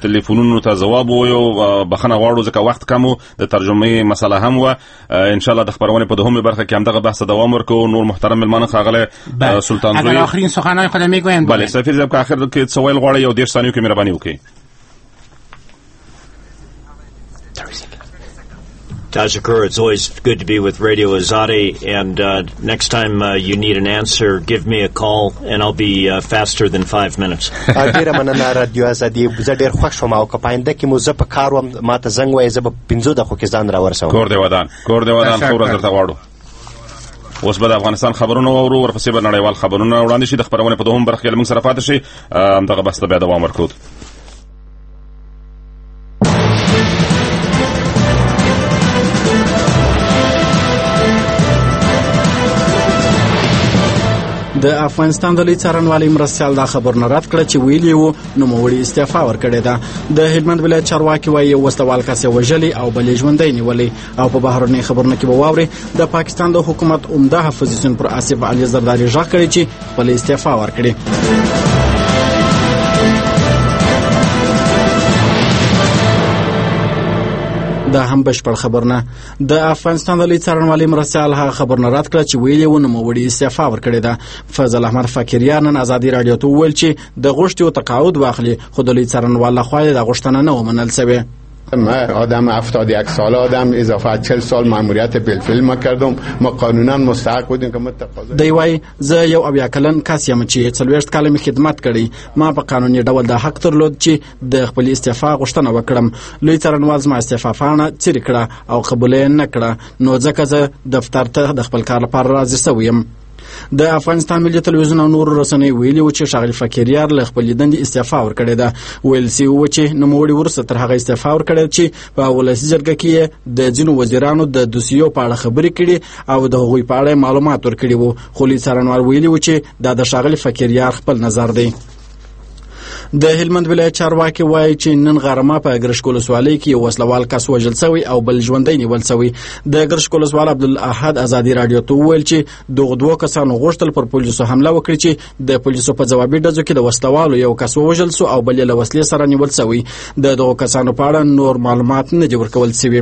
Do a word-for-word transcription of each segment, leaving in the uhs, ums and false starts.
تلیفونونو ته ځواب وایو. بخښنه غواړو ځکه وخت کم و، د ترجمې مسله هم وه. ان شاء الله د خبرونې په دوهمه برخه کې همدغه بحث دوام ورکوو. نور محترم مېلمانه ښاغلی سلطان زوی، اگر آخرین سخنهای خود میگویند. بله سفیر صاحب که آخر کې څه ویل غواړئ یو دېرش ثانیو کې مهرباني وکړئ. Tajakur, it's always good to be with Radio Azadi, and uh, next time uh, you need an answer, give me a call, and I'll be uh, faster than five minutes. ډیره مننه رادیو ازادي، زه ډیر خوښ شوم او که په آینده کې مو زه په کار وم ما ته زنګ وایې، زه به پنځو دقیقو کې ځان راورسوم. کور دې ودان، کور دې ودان، ښه ورځ درته غواړو. اوس به د افغانستان خبرونه واورو، ورپسې به نړیوال خبرونه وړاندې شي. د خبرونې په دوهم برخه کې له موږ سره پاتې شي، همدغه بحث ته بیا دوام ورکوو. د افغانستان د لوی څارنوالۍ مرستیال دا خبرونه رد کړه چې ویلي وو نوموړي استعفا ورکړې ده. د هلمند ولایت چارواکي وایي یو وسلوال کس یې وژلی او بل یې ژوندی نیولی. او په بهرنۍ خبرونه کې به واورئ د پاکستان د حکومت عمده حفظ پر آصف علي زرداري غږ کړی چې خپله استعفا ورکړي. دا هم بشپړ خبرونه. د افغانستان د لوی څارنوالۍ مرستیال هغه خبرونه رد کړه چې ویلي وو نوموړي استعفا ورکړې ده. فضل احمد فقیریان نن ازادي راډیو ته وویل چې د غوښتیو تقاعد واخلي، خو د لوی څارنوال لخوا یې دا غوښتنه نه ومنل شوې. من آدم هفتاد و یک ساله آدم اضافه چهل سال ماموریت بالفعل ما کردم، ما قانونا مستحق بودیم که متقاضی. دی وای زه یو اویا کلن کس یم چې څلوېښت کاله مې خدمت کړی. ما په قانوني ډول د حق درلود چې د خپل استعفا غوښتنه وکړم. لوی څارنوال زما استعفا پاڼه څیرې کړه او قبول یې نه کړه، نو ځکه زه دفتر ته د خپل کار لپاره راضي شوی یم. د افغانستان ملي تلویزیون او نورو رسنیو ویلي و چې ښاغلي فقیریار له خپلې دندې استعفا ورکړې ده. ویل سوي و چې نوموړي وروسته تر هغه استعفا ورکړې چې په ولسي جرګه کې یې د ځینو وزیرانو د دوسیو په اړه خبرې کړي او د هغوی په اړه معلومات ورکړي وو. خو لوی څارنوال ویلي و چې دا د ښاغلي فقیریار خپل نظر دی. د هلمند ولایت چارواکي وایي چې نن غرمه په ګرشک ولسوالۍ کې یو وسلوال کس وژل شوی او بل ژوندی نیول شوی. د ګرشک ولسوال عبدالاحد ازادي راډیو ته وویل چې دغه دوه کسانو غوښتل پر پولیسو حمله وکړي چې د پولیسو په ځوابي ډزو کې د وسلوالو یو کس ووژل شو او بل یې له وسلې سره نیول شوی. د دغو کسانو په اړه نور معلومات نه دي ورکول شوي.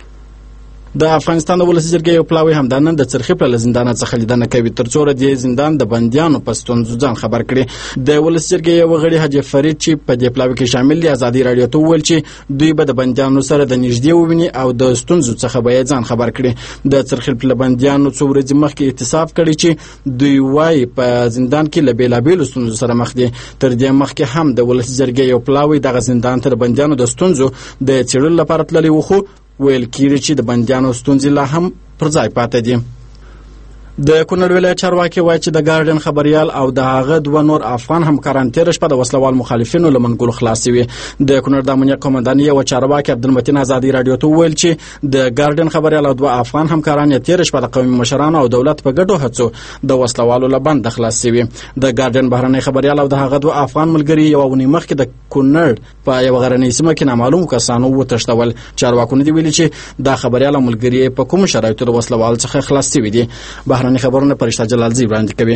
د افغانستان د ولسي جرګې یو پلاوی هم د نن د څرخي پله زندان څخه لیدنه کوي تر څو د زندان د بندیانو په ستونزو ځان خبر کړي. د ولسي جرګې یو غړي حاجي فرید چې په دې پلاوی کې شامل دي ازادي راډیو ته وویل چې دوی به د بندیانو سره د نږدې وویني او د ستونزو څخه به یې ځان خبر کړي. د څرخي پله بندیانو څو ورځې مخکې اعتصاب کړی چې دوی وایي په زندان کې له بېلابېلو ستونزو سره مخ دي. تر دې مخکې هم د ولسي جرګې یو پلاوی دغه زندان ته د بندیانو د ستونزو د څېړلو لپاره تللی و، خو ویل کېږي چې د بندیانو ستونزې لا هم پر ځای پاتې دي. د کونړ ولایت چارواکي وایي چې د ګارډین خبریال او د هغه دوه نور افغان همکاران تېره شپه د وسلوال مخالفینو له منګولو خلاص شوي. د کونړ د امنیت قومندان یو چارواکي عبدالمتین ازادي راډیو ته وویل چې د ګارډین خبریال او دوه افغان همکاران یې تېره شپه د قومي مشرانو او دولت په ګډو هڅو د وسلوالو له بنده خلاص شوي. د ګارډین بهرنی خبریال او د هغه دوه افغان ملګري یوه اونۍ مخکې د کونړ په یوه غرنۍ سیمه کې نامعلومو کسانو وتښتول. چارواکو دي ویلي چې دا خبریال او ملګري په کومو شرایطو د وسلوال څخه خلاص شوي دي. بهرني خبرونه پرشته جلالزی وړاندې کوي.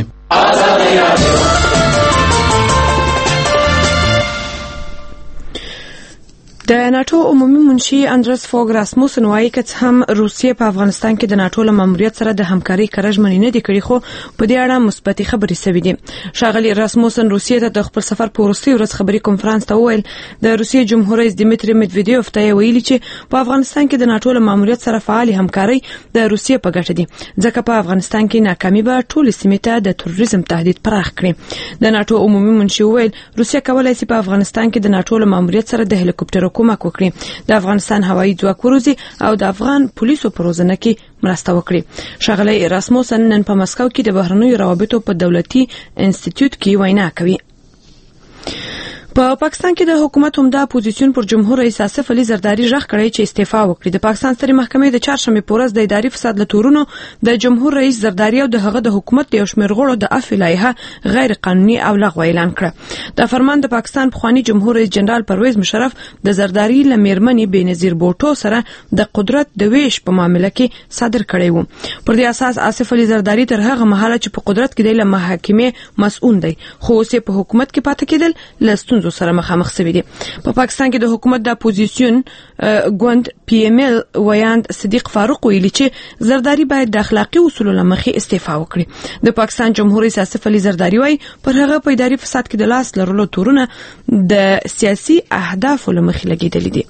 د ناتو عمومي منشي اندرس فوګ راسموسن وایي که هم روسیه په افغانستان کې د ناتو له ماموریت سره د همکارۍ کره ژمنې نه دي کړې، خو په دې اړه مثبتې خبرې شوې دي. ښاغلي راسموسن روسیې ته د خپل سفر په وروستۍ ورځ خبري کنفرانس ته وویل د روسیې جمهور رئیس دیمیتری میدویدیوف ته ویلي چې په افغانستان کې د ناتو له ماموریت سره فعال همکارۍ د روسیې په ګټه دي، ځکه په افغانستان کې ناکامي به ټول سیمې ته د تروریزم تهدید پراخ کړي. د ناتو عمومي منشي وویل روسیه کولای شي په افغانستان کې د ناتو له ماموریت سره د هلیکوپټرو کومک وکړي، د افغانستان هوایي ځواک وروزي او د افغان پولیسو په روزنه کې مرسته وکړي. ښاغلی راسموسن نن په مسکو کې د بهرنیو روابطو په دولتي انسټیټیوټ کې وینا کوي. په پاکستان کې د حکومت عمده اپوزیسیون پر جمهور رئیس آصف علي زرداري غږ کړی چې استعفا وکړي. د پاکستان سترې محکمې د چهارشنبې په ورځ د اداري فساد له تورونو د جمهور رئیس زرداري او د هغه د حکومت د یو شمېر غړو د عفو لایحه غیر قانوني او لغوه اعلان کړه. دا فرمان د پاکستان پخوانی جمهور رئیس جنرال پرویز مشرف د زرداري له میرمنې بېنظیر بوټو سره د قدرت د ویش په معامله کې صادر کړی و. پر دې اساس آصف علي زرداري تر هغه مهاله چې په قدرت کې دی له محاکمې مسؤل دی، خو اوس په حکومت کې پاتې کېدل له ستونزو ستونزو سره مخامخ شوي دي. په پاکستان کې د حکومت د اپوزیسیون ګوند پی ایم ایل ویاند صدیق فاروق ویلي چې زرداری باید د اخلاقی اصولو له مخې استعفا وکړي. د پاکستان جمهور رئیس آصف علي زرداری وايي پر هغه په اداري فساد کې د لاس لرلو تورونه د سیاسي اهدافو له مخې لګیدلي دي.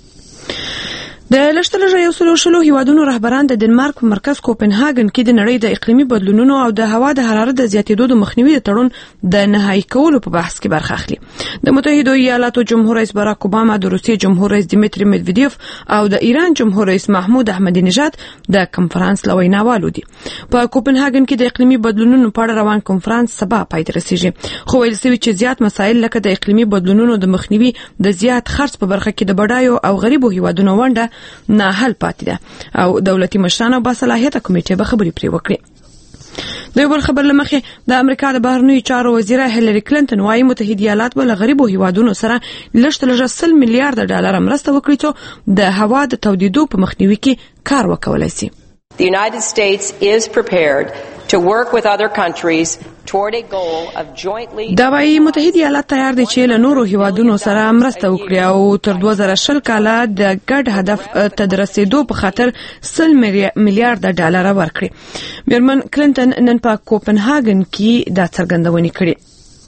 د لشتلږه یو سلو شلو هیوادونو رهبران د ډنمارک په مرکز کوپنهاګن کې د نړۍ د اقلیمي بدلونونو او د هوا د حرارت د زیاتېدو د مخنیوي د تړون د نهایی کولو په بحث کې برخه اخلي. د متحده ایالاتو جمهور رئیس باراک اوباما، د روسیې جمهور رئیس دیمیتری مدویدیف او د ایران جمهور رئیس محمود احمدی نژاد د کنفرانس لویناوالو دي. په کوپنهاګن کې د اقلیمي بدلونونو په اړه روان کنفرانس سبا پای ته رسیږي. خو ویل شوي چې زیات مسایل لکه د اقلیمي بدلونونو د مخنیوي د زیات خرڅ په برخه کې د بډایو او غریبو هیوادونو ونډه نه حل پاتې ده او دولتي مشران او باصلاحیته کمیټې به خبرې پرې وکړي. د یو بل خبر له مخې د امریکا د بهرنیو چارو وزیره هیلری کلینټن وايي متحده ایالات به له غریبو هیوادونو سره لږ تر لږه سل میلیارډ ډالر مرسته وکړي چې د هوا د تودیدو په مخنیوي کې کار وکولای شي. The United States is prepared to work with other countries toward a goal of jointly دا وايي متحده ایالات تیار دي چې له نورو هیوادونو سره مرسته وکړي او تر دوه زره شل کاله د ګډ هدف ته د رسیدو په خاطر سل میلیارډ ډالر ورکړي. میرمن کلینټن نن په کوپنهاګن کې دا څرګندونه کړې.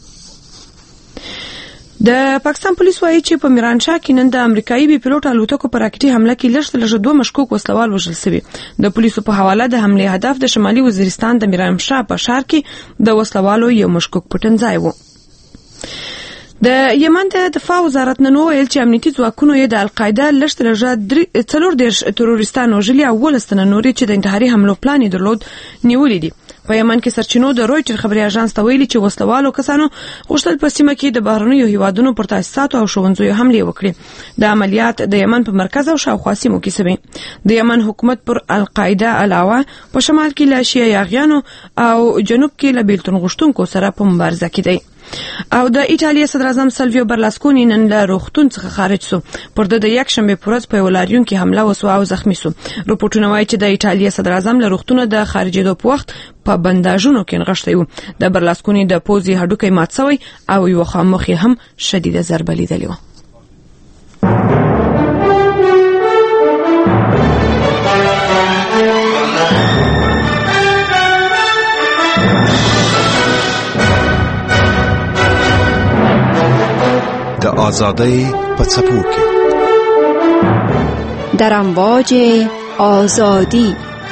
د پاکستان پولیس وايي چې په میرانشاه کې نن د امریکایي بي پیلوټ الوتکو پر راکټي حمله کې لږ تر لږه دوه مشکوک وسلوال وژل شوي. د پولیسو په حواله د حملې هدف د شمالي وزیرستان د میرانشاه په ښار کې د وسلوالو یو مشکوک پټنځای و. د یمن د دفاع وزارت نن ویل چې امنیتي ځواکونو یې د القاعده لږ تر لږه څلور دېرش تروریستان وژلي او ولس تنه نورې چې د انتحاري حملو پلان یې درلود نیولي دي. په یمن کې سرچینو د رویټر خبري اژانس ته ویلي چې وسلوالو کسانو غوښتل په سیمه کې د بهرنیو هیوادونو پر تاسیساتو او ښوونځیو حملې وکړي. د عملیات د یمن په مرکز او شاوخوا سیمو کې شوي. د یمن حکومت پر القاعده علاوه په شمال کې له شیعه یاغیانو او جنوب کې له بیلتون غوښتونکو سره په مبارزه کې دی. او د ایټالیا صدر اعظم سلویو برلاسکونی نن له روغتون څخه خارج شو. پر د یک شنبه پر ورځ په ولاریون کې حمله وسوه او زخمی شو. رپورټونه وايي چې د ایټالیا صدر اعظم له روغتونه د خارجېدو په وخت په بنداژونو کې نغښتی و. د برلاسکونی د پوزي هډوکی مات شوی او یو خامخ هم شدیده ضربه لیدلې و. د آزادۍ په څپو کې در امواج آزادی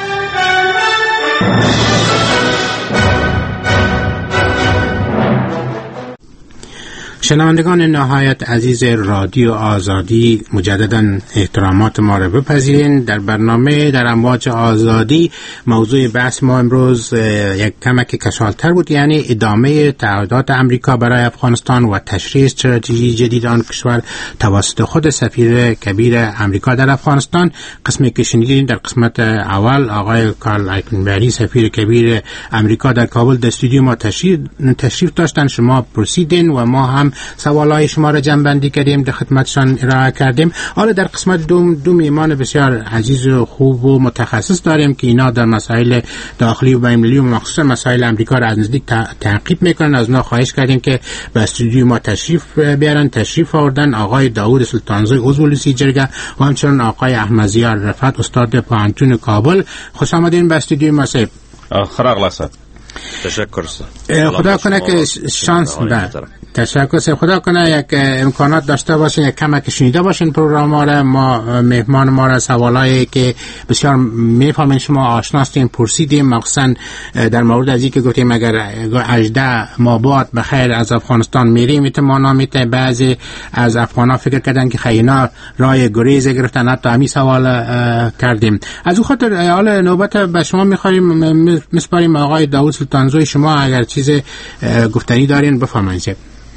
شنوندگان نهایت عزیز رادیو آزادی، مجددا احترامات ما را بپذیرین. در برنامه در امواج آزادی موضوع بحث ما امروز یک کمک کشالتر بود، یعنی ادامه تعهدات امریکا برای افغانستان و تشریح استراتژی جدید آن کشور توسط خود سفیر کبیر امریکا در افغانستان. قسمی که شنیدین در قسمت اول آقای کارل ایکنبری سفیر کبیر امریکا در کابل در استودیو ما تشریف تشریف داشتن. شما پرسیدین و ما هم سوالای شما را جمع‌بندی کردیم، در خدمتشان ارائه کردیم. حالا در قسمت دوم دو میهمان بسیار عزیز و خوب و متخصص داریم که اینا در مسائل داخلی و بین‌المللی و مخصوصا مسائل امریکا را از نزدیک تعقیب میکنن. از اونا خواهش کردیم که به استودیو ما تشریف بیارن. تشریف آوردن آقای داوود سلطانزوی عضو لیسی جرگه و همچنین آقای احمدزیار رفعت استاد پوهنتون کابل. خوش آمدین به استودیو ما. صاحب خراغلاسه تشکر. خدا کنه که شانس ده. تشکر سه خدا کنه یک امکانات داشته باشین، یک کمک شنیده باشین پروگرام ما را. ما مهمان ما را سوالایی که بسیار میفهمین شما آشناستین پرسیدیم، مخصوصا در مورد از اینکه گفتیم اگر هجده ماه بعد بخیر از افغانستان میریم میتونه میته. بعضی از افغانا فکر کردن که خینا راه گریز گرفتن، حتی همین سوال کردیم. از اون خاطر حالا نوبت به شما میخوایم میسپاریم. آقای داوود سلطانزوی شما اگر چیز گفتنی دارین بفرمایید.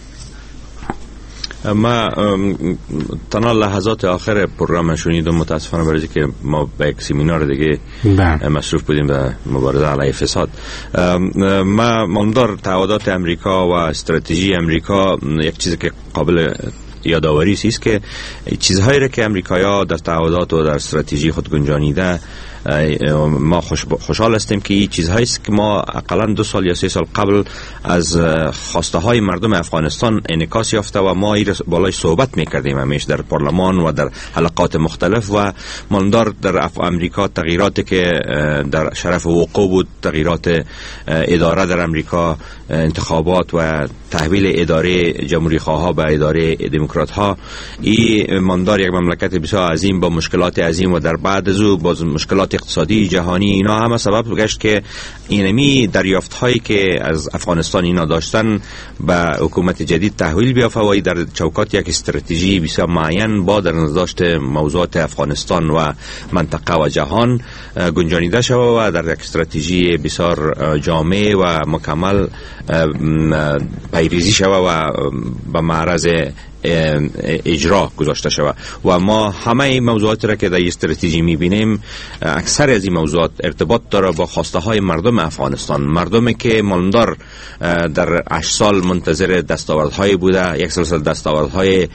ما تنها لحظات آخر پروگرام شنیدم، متاسفانه برای که ما به یک سمینار دیگه مصروف بودیم به مبارزه علیه فساد. ما ماندار تعهدات امریکا و استراتژی امریکا یک چیزی که قابل یادآوری است که چیزهایی را که امریکایی‌ها در تعهدات و در استراتژی خود گنجانیده ما خوش خوشحال هستیم که این چیزهایی است که ما اقلا دو سال یا سه سال قبل از خواسته های مردم افغانستان انعکاس یافته و ما این بالای صحبت میکردیم همیشه در پارلمان و در حلقات مختلف و ماندار در امریکا تغییراتی که در شرف وقوع بود، تغییرات اداره در امریکا، انتخابات و تحویل اداره جمهوری خواه به اداره دموکرات ها، این ماندار یک مملکت بسیار عظیم با مشکلات عظیم و در بعد از او با مشکلات اقتصادی جهانی، اینا همه سبب گشت که اینمی دریافت هایی که از افغانستان اینا داشتن به حکومت جدید تحویل بیافته و در چوکات یک استراتژی بسیار معین با در نظر داشت موضوعات افغانستان و منطقه و جهان گنجانیده شود و در یک استراتژی بسیار جامع و مکمل پیریزی شود و به معرض اجرا گذاشته شود و ما همه این موضوعات را که در استراتژی میبینیم اکثر از این موضوعات ارتباط داره با خواسته های مردم افغانستان، مردمی که ماندار در هشت سال منتظر دستاوردهای بوده، یک سلسله دستاوردهای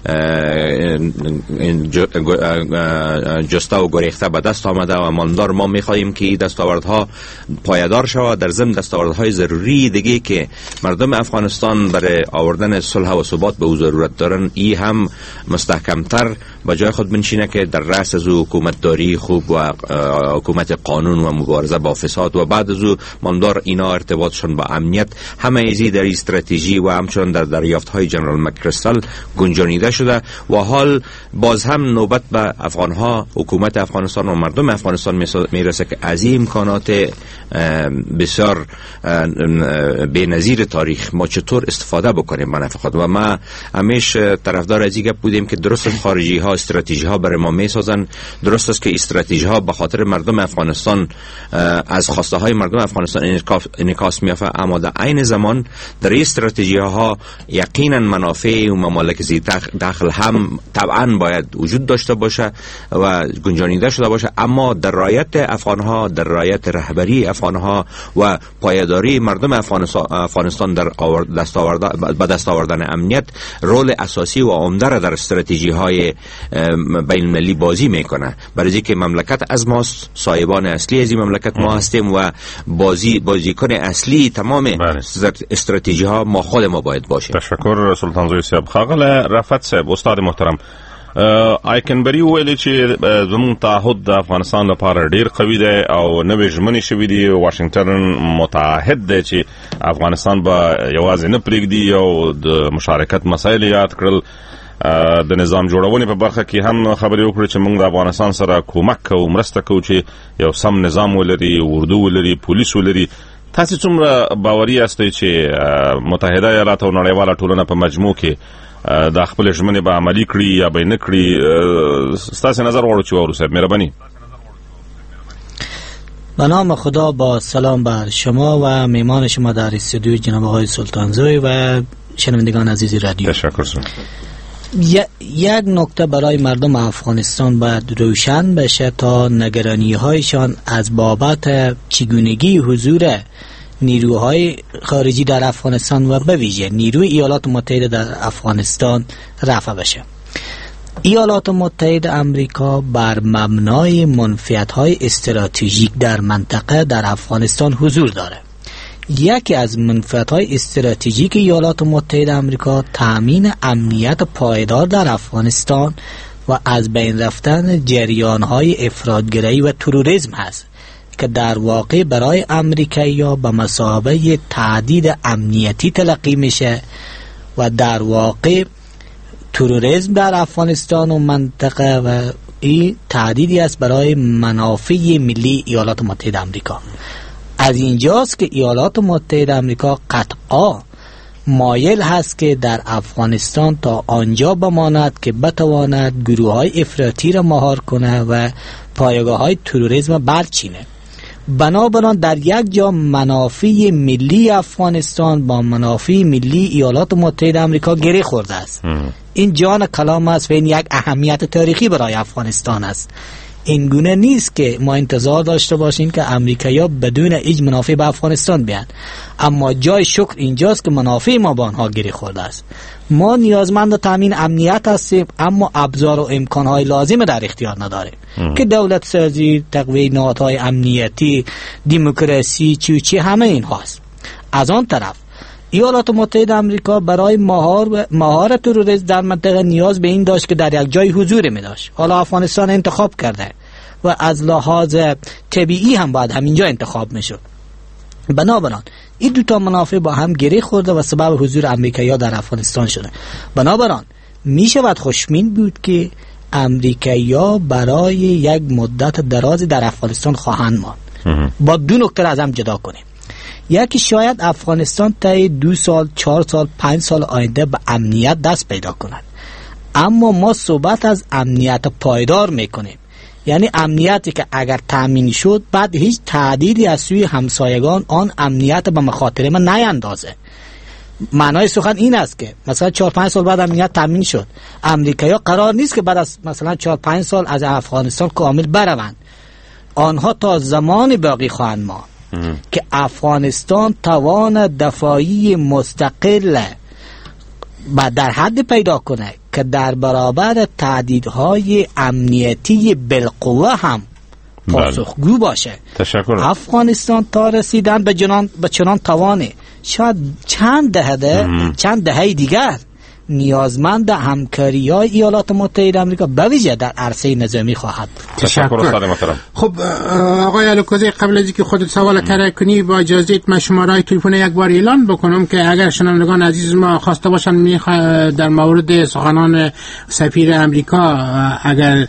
جسته و گریخته به دست آمده و ماندار ما میخواهیم که این دستاوردها پایدار شود. در ضمن دستاوردهای ضروری دیگه که مردم افغانستان برای آوردن صلح و ثبات به او ضرورت دارن، ای هم مستحکمتر با جای خود بنشینه که در رأس از حکومت داری خوب و حکومت قانون و مبارزه با فساد و بعد از او ماندار اینا ارتباطشون با امنیت همه ازی در استراتژی و همچنان در دریافت های جنرال مکریستال گنجانیده شده و حال باز هم نوبت به افغان ها، حکومت افغانستان و مردم افغانستان میرسه که از این امکانات بسیار بی‌نظیر تاریخ ما چطور استفاده بکنیم به نفع خود. و ما همیش طرفدار از این گپ بودیم که درست است خارجی ها استراتژی ها برای ما میسازن، درست است که استراتژی ها به خاطر مردم افغانستان از خواسته های مردم افغانستان انعکاس میافته، اما در عین زمان در این استراتژی ها یقینا منافع و ممالک ذی دخل هم طبعا باید وجود داشته باشه و گنجانیده شده باشه، اما در رعایت افغان ها، در رعایت رهبری افغان ها و پایداری مردم افغانستان در به دست آوردن امنیت رول اساسی و عمده را در استراتژی های بین المللی بازی میکنه. برای اینکه مملکت از ماست، صاحبان اصلی از این مملکت ما هستیم و بازی بازیکن اصلی تمام استراتژی ها ما خود ما باید باشیم. تشکر سلطان زوی صاحب. خاغله رفعت صاحب استاد محترم، آیکنبری ویلي چې زموږ تعهد د افغانستان لپاره ډیر قوي دی او نوې ژمنې شوې دي، واشنگټن متعهد دی چې افغانستان به یوازې نه پرېږدي او د مشارکت مسایل یاد کړل. د نظام جوړونې په برخه کې هم خبرې وکړې چې موږ د افغانستان سره کومک کوو، مرسته کوو چې یو سم نظام ولري، اردو ولري، پولیس ولري. تاسو څومره باوري یاستئ چې متحده ایالات او نړیواله ټولنه په مجموع کې د خپل ژمنې به عملي کړي یا به نه کړي؟ ستاسو نظر غواړو چې واورو صاحب، مهرباني. به نام خدا، با سلام بر شما و میمان شما در استودیو جناب آقای سلطانزوی و شنوندگان عزیز رادیو. تشکر سر. یک نکته برای مردم افغانستان باید روشن بشه تا نگرانی هایشان از بابت چگونگی حضور نیروهای خارجی در افغانستان و به ویژه نیروی ایالات متحده در افغانستان رفع بشه. ایالات متحده آمریکا بر مبنای منفعت‌های استراتژیک در منطقه در افغانستان حضور داره. یکی از منفعت‌های استراتژیک ایالات متحده آمریکا تامین امنیت پایدار در افغانستان و از بین رفتن جریان‌های افراط‌گرایی و تروریسم است که در واقع برای امریکایی‌ها به مثابه تهدید امنیتی تلقی میشه و در واقع تروریسم در افغانستان و منطقه و این تهدیدی است برای منافع ملی ایالات متحده آمریکا. از اینجاست که ایالات متحده آمریکا قطعا مایل هست که در افغانستان تا آنجا بماند که بتواند گروه‌های افراطی را مهار کنه و پایگاه‌های تروریسم برچینه. بنابراین در یک جا منافع ملی افغانستان با منافع ملی ایالات متحده آمریکا گره خورده است. این جان کلام است و این یک اهمیت تاریخی برای افغانستان است. این گونه نیست که ما انتظار داشته باشیم که امریکایی‌ها بدون هیچ منافع به افغانستان بیان، اما جای شکر اینجاست که منافع ما با آنها گره خورده است. ما نیازمند تامین امنیت هستیم، اما ابزار و امکانهای لازم در اختیار نداریم که دولت سازی، تقویت نهادهای امنیتی، دموکراسی، چی چی همه این هاست. از آن طرف ایالات متحده آمریکا برای مهار مهار تروریسم در منطقه نیاز به این داشت که در یک جای حضور می داشت. حالا افغانستان انتخاب کرده و از لحاظ طبیعی هم باید همینجا انتخاب می شد. بنابراین این دو تا منافع با هم گره خورده و سبب حضور امریکایی‌ها در افغانستان شده. بنابراین می شود خوشبین بود که امریکایی‌ها برای یک مدت درازی در افغانستان خواهند ماند. با دو نکته از هم جدا کنیم. یکی شاید افغانستان تا دو سال، چهار سال، پنج سال آینده به امنیت دست پیدا کند، اما ما صحبت از امنیت پایدار میکنیم، یعنی امنیتی که اگر تامین شد بعد هیچ تعدیلی از سوی همسایگان آن امنیت به مخاطره ما نیندازه. معنای سخن این است که مثلا چهار پنج سال بعد امنیت تامین شد، امریکایی‌ها قرار نیست که بعد از مثلا چهار پنج سال از افغانستان کامل بروند، آنها تا زمان باقی خواهند ماند که افغانستان توان دفاعی مستقل و در حد پیدا کنه که در برابر تهدیدهای امنیتی بالقوه هم پاسخگو باشه. تشکر. افغانستان تا رسیدن به جنان به چنان توانه شاید چند دهه چند دهه دیگر نیازمند همکاری‌های ایالات متحده آمریکا به ویژه در عرصه نظامی خواهد. تشکر استاد محترم. خب آقای الوکوزی، قبل از اینکه خودت سوال طرح کنی با اجازهت من شماره‌های تلفن یک بار اعلان بکنم که اگر شنوندگان عزیز ما خواسته باشن میخواد در مورد سخنان سفیر امریکا اگر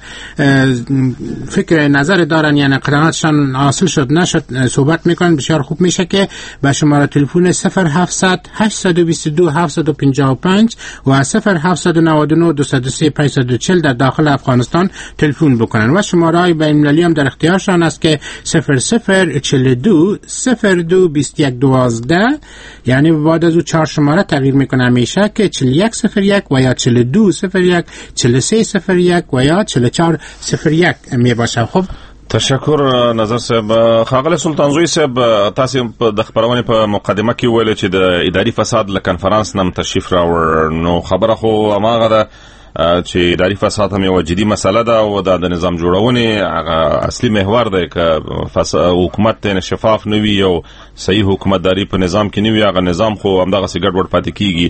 فکر نظر دارن یا نقداناتشان حاصل شد نشد صحبت میکنن، بسیار خوب میشه که به شماره تلفن صفر هفتصد هشتصد و بیست و دو هفتصد و پنجاه و پنج و صفر هفتصد و نود و نه دویست و سه پانصد و چهل در داخل افغانستان تلفن بکنن و شماره های بین المللی هم در اختیارشان است که صفر صفر چهل و دو صفر دو بیست و یک دوازده، یعنی بعد از او چهار شماره تغییر میکنه همیشه که چهل و یک صفر یک و یا چهل و دو صفر یک، چهل و سه صفر یک و یا چهل و چهار صفر یک می باشه. خب تشکر نظر صاحب. خاغلی سلطانزوی صاحب، تاسو د خبرونه په مقدمه کې ویل چې د اداري فساد له کنفرانس نم تشریف راوړ، نو خبره خو هماغه ده چې اداري فساد هم یو جدي مسله ده او د نظام جوړونې هغه اصلي محور دی که حکومت نه شفاف نه وي او صحیح حکومتداري په نظام کې نه وي، هغه نظام خو همدغه سي ګډوډ پاتې کیږي.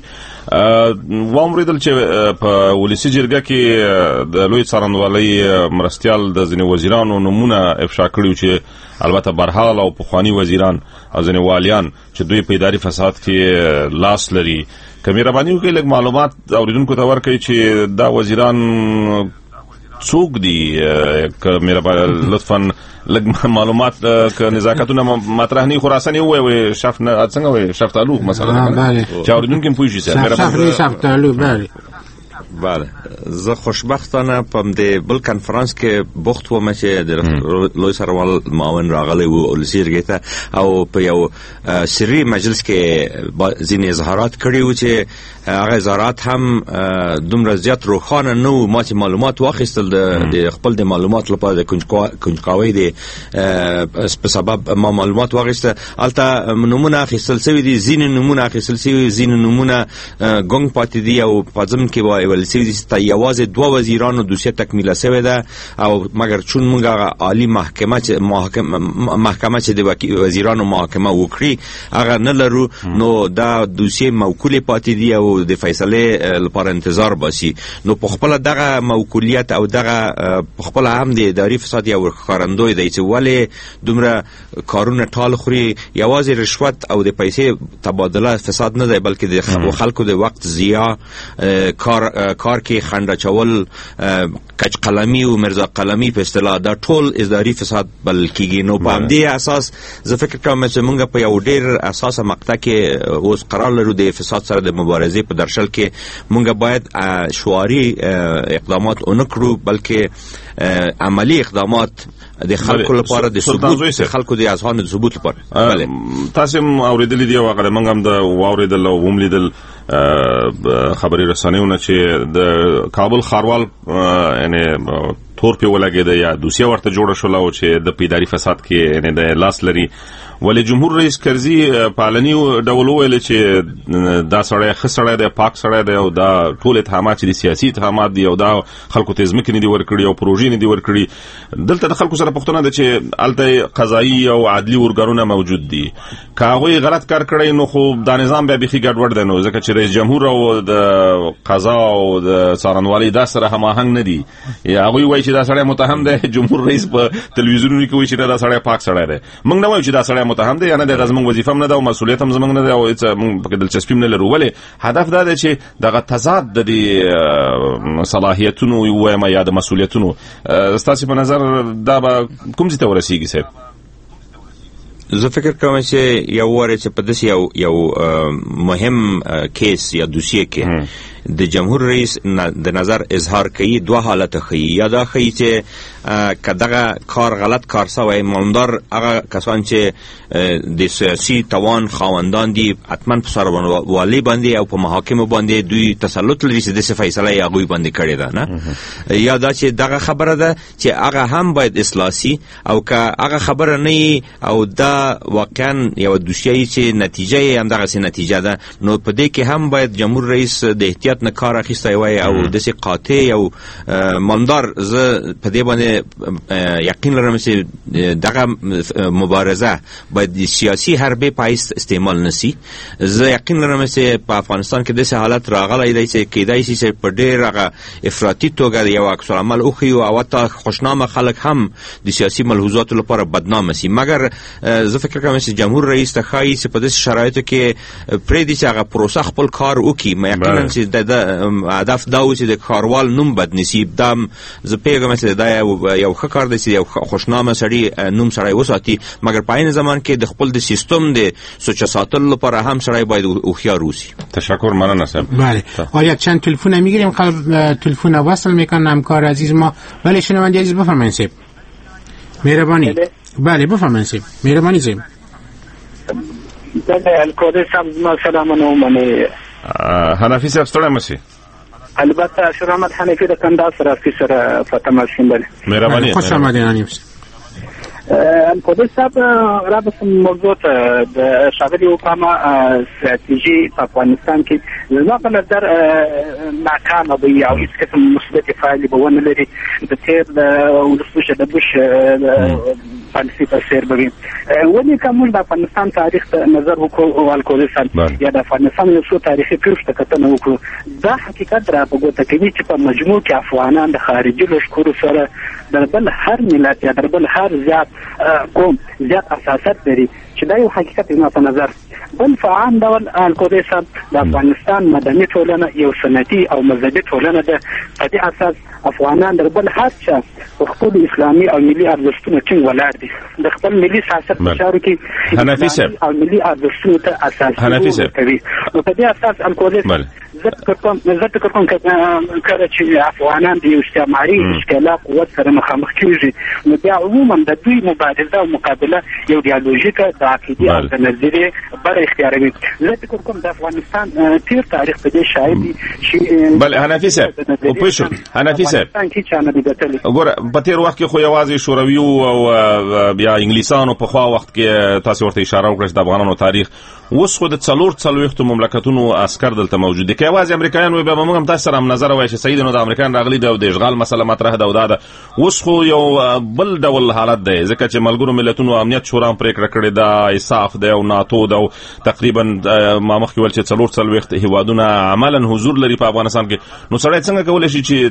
و امریدل چې په ولسی جرګه کې د لوی څارنوالۍ مرستيال د ځینې وزیرانو نمونه افشا کړیو چې البته برحال او پخوانی وزیران او ځینې والیان چې دوی په اداري فساد کې لاس لري. کمیره باندې کې لږ معلومات اوریدونکو ته ورکړي چې دا وزیران څوک دي؟ کمیره لطفا لږ معلومات ک نزاکتونه مطرح نه خراساني وي شاف نه څنګه وي شفتالو مثلا چې اوریدونکو پوه شي سره شفتالو. بله بله، زه خوشبختانه په دې بل کنفرانس کې بوخت وم چې د لوی سروال معاون راغلی و ولسی جرګې ته او په یو سری مجلس کې ځینې اظهارات کړي و چې هغه اظهارات هم دومره زیات روښانه نه و. ما چې معلومات واخیستل د خپل د معلومات لپاره د کنجکاوۍ د په سبب ما معلومات واخیسته، البته نمونه اخیستل شوي دي، ځینې نمونه اخیستل شوي، ځینې نمونه ګونګ پاتې دي او په ځم کې وایي ولسی یوازې دوه وزیرانو دوسیه تکمیله شوې ده او مګر چون موږ عالی محکمه چې محکمه چې د وزیرانو محاکمه وکړي هغه نه لرو، نو دا دوسیه موکول پاتې دي او د فیصله لپاره انتظار باسي. نو په خپل دغه موکولیت او دغه په خپل هم د اداري فساد یو ښکارندوی دی چې ولې دومره کارونه ټال خوري. یوازې رشوت او د پیسې تبادله فساد نه دی، بلکې د خلکو د وخت ضیاع، کار کار کې خنډ چول، کچ قلمی او مرزا قلمی په اصطلاح دا ټول اداري فساد بل کېږي. نو په همدې اساس زه فکر کوم چې موږ په یو ډېر اساسه مقطع کې اوس قرار لرو د فساد سره د مبارزې په درشل کې موږ باید شعاري اقدامات ونکړو بلکې عملی اقدامات د خلکو لپاره د ثبوت د خلکو د اذهان د ثبوت لپاره. بله تاسو اوریدلې دی او هغه موږ هم د واوریدل او هم لیدل خبري رسنیونه چې د کابل خاروال یعنی تور په ولګید یا دوسیه ورته جوړه شول او چې د پیداری فساد کې نه د لاس لري. ولې جمهور رئیس کرزي پالنی ډول ویل چې دا سړی خسړی دی پاک سړی دی او دا ټول اتهامات چې سیاسي اتهامات دي او دا خلکو ته ځمکې نه دي ورکړي او پروژې نه دي ورکړي. دلته د خلکو سره پوښتنه ده چې الته قضایي او عدلي ورګرونه موجود دي. که هغوی غلط کار کړی نو خو دا نظام بیا بیخي ګډوډ دی نو ځکه چې رئیس جمهور او د قضا او د څارنوالۍ دا سره هماهنګ نه دي. هغوی وایي چې دا سړی متهم دی، جمهور رئیس په تلویزیونونو کې وایي چې دا سړی پاک سړی دی. موږ نه وایو چې دا سړی متهم دی یا نه دی، زموږ وظیفه هم نه ده او مسؤلیت هم زموږ نه ده او هیڅ موږ پکې دلچسپي هم نه لرو. ولې هدف دا دی چې دغه تضاد د دې صلاحیتونو ووایم یا د مسؤلیتونو ستاسې په نظر دا به کوم ځای ته ورسیږي صاحب؟ زه فکر کوم چې یو واره چې په داسې یو یو مهم کیس یا دوسیه کې د جمهور رئیس د نظر اظهار کوي دوه حالت ښیي. یا دا ښیي چې که دغه کار غلط کار سوی مالدار هغه کسان چې د سیاسي توان خاوندان دي حتما په څارنوالۍ باندې او په محاکمو باندې دوی تسلط لري چې داسې فیصله یې هغوی باندې کړې ده نه. یا دا چې دغه خبره ده چې هغه هم باید اصلاح سي او که هغه خبره نه او دا واقعا یو دوسیه چې نتیجه یې همدغسې نتیجه ده نو په دې کې هم باید جمهور رئیس د احتیاط نه کار اخیستی وای او داسې قاطع او مالدار. زه په دې باندې یقین لرم چې دغه مبارزه باید سیاسي حربې په حیث استعمال نسی. زه یقین لرم چې په افغانستان کې داسې حالت راغلی دی چې کیدای شي چې په ډېر هغه افراطي توګه یو عکس العمل وښیي او حتی خوشنامه خلک هم د سیاسي ملحوظاتو لپاره بدنامه سي. مګر زه فکر کوم چې جمهور رئیس ته ښایي چې په داسې شرایطو کې پرېږدي چې هغه پروسه خپل کار وکړي. ما یقینا چې د هدف دا و چې د کاروال نوم بد نسی. دا زه پوهېږم چې دا یو ښه کار دی چې یو خوشنامه سړي نوم سړی وساتي، مګر په عین زمان کې د خپل د سیستم د سوچه ساتلو لپاره هم سړی باید هوښیار اوسي. تشکر، مننه صاحب. بله آیا چند تلفن میگیریم؟ قبل تلفن وصل میکنم همکار عزیز ما. بله شنونده عزیز بفرمایید صاحب. مهربانی. بله بفرمایید صاحب. مهربانی صاحب. بله الکوده صاحب ما سلامونه ومنئ. حنفی صاحب ستړی مشي. البته شیر احمد حنفی د کندهار سره سره فاطمه شینبل. مهربانی. خوش آمدید حنفی. الکوده صاحب را به موضوع د شاغلی اوباما استراتیژي په افغانستان کې زما په نظر ناکامه وي او هیڅ قسم مثبت فعالي به ونه لري. د تیر د ولسمشر د بوش پالیسي په څېر به وي. ولې که موږ د افغانستان تاریخ ته نظر وکړو الکوده صاحب یا د افغانستان یو څو تاریخي پیښو ته کتنه وکړو، دا حقیقت را په ګوته کوي چې په مجموع کې افغانان د خارجي لښکرو سره د بل هر ملت یا د بل هر زیات قوم زیات اساسات لري چې دا یو حقیقت دی په نظر. بل په عام ډول الکوده صاحب د افغانستان مدني ټولنه یو سنتي او مذهبي ټولنه ده. په دې اساس افغانان د بل هر چا په خپل اسلامي او ملي ارزښتونو ټینګ ولاړ دي. د خپل ملي سیاست په چارو کې حنفي صاحب او ملي ارزښتونو ته اساس کوي. نو په دې اساس الکوده زه فکر کوم زه فکر کوم کله چې افغانان د یو استعماري اشکالات قوت سره مخامخ کېږي نو بیا عموما د دوی مبارزه او مقابله یو ډیالوژیکه د عقیدې او د نظریې بله اختیاروي. زه فکر کوم د افغانستان تیر تاریخ په دې شاهد دي چې بله حنفي صاحب وپوښتم حنفي صاحب ګوره په تیر وخت کې خو یوازې شوروي او بیا انګلیسانو په خوا وخت کې تاسو ورته اشاره وکړه د افغانانو تاریخ اوس خو د څلور څلوېښتو مملکتونو عسکر دلته موجود دي. که یوازې امریکایان وي بیا به موږ هم تاسو سره هم نظر وایو چې صحیح دی نو د امریکایان راغلي دي او د اشغال مسله مطرح ده او دا ده. اوس خو یو بل ډول حالت دی ځکه چې ملګرو ملتونو امنیت شورا هم پرېکړه کړې ده، ایساف دی او ناتو ده او تقریبا ما مخکې ویل چې څلور څلوېښت هیوادونه عملا حضور لري په افغانستان کې. نو سړی څنګه کولی شي چې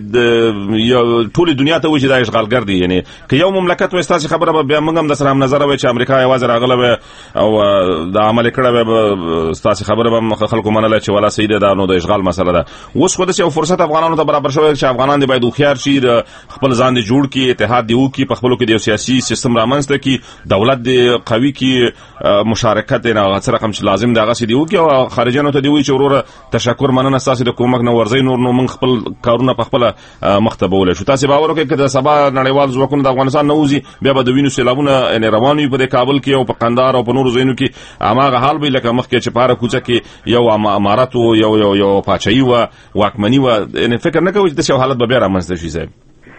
د ټولې دنیا ته وایي چې دا اشغالګر دي؟ یعنې که یو مملکت وایي ستاسې خبره به بیا موږ هم در سره هم نظر وایو چې امریکا یوازې راغله وی او دا عمل یې کړی وی ستاسې خبره به خلکو منله چې والا صحیح دی دا نو د اشغال مسله ده. اوس خو داسې یو فرصت افغانانو ته برابر شوی چې افغانان دې باید هوښیار شي، د خپل ځان دې جوړ کړي، اتحاد دې وکړي، په خپلو کې د یو سیاسي سیستم رامنځته کړي، دولت دې قوي کړي، مشارکت یې هغه څه رقم چې لازم دی هغسې دې وکړي او خارجیانو ته دې ووایي چې وروره تشکر مننه ستاسې د کومک نه ورځئ نور نو موږ خپل کارونه په خپله مخ ته بولی شو. تاسې باور وکړئ که د سبا نړیوال ځواکونه د افغانستان نه وځي بیا به د وینو سیلابونه یعنې روان وي په دې کابل کې او په قندهار او په نورو ځایونو کې هماغه حال به لکه مخکې چې په هره کوڅه کې یو امارت و یو یو یو پاچاهي وه واکمني وه. یعنې فکر نه کوئ چې داسې یو حالت به بیا رامنځته شي صاحب؟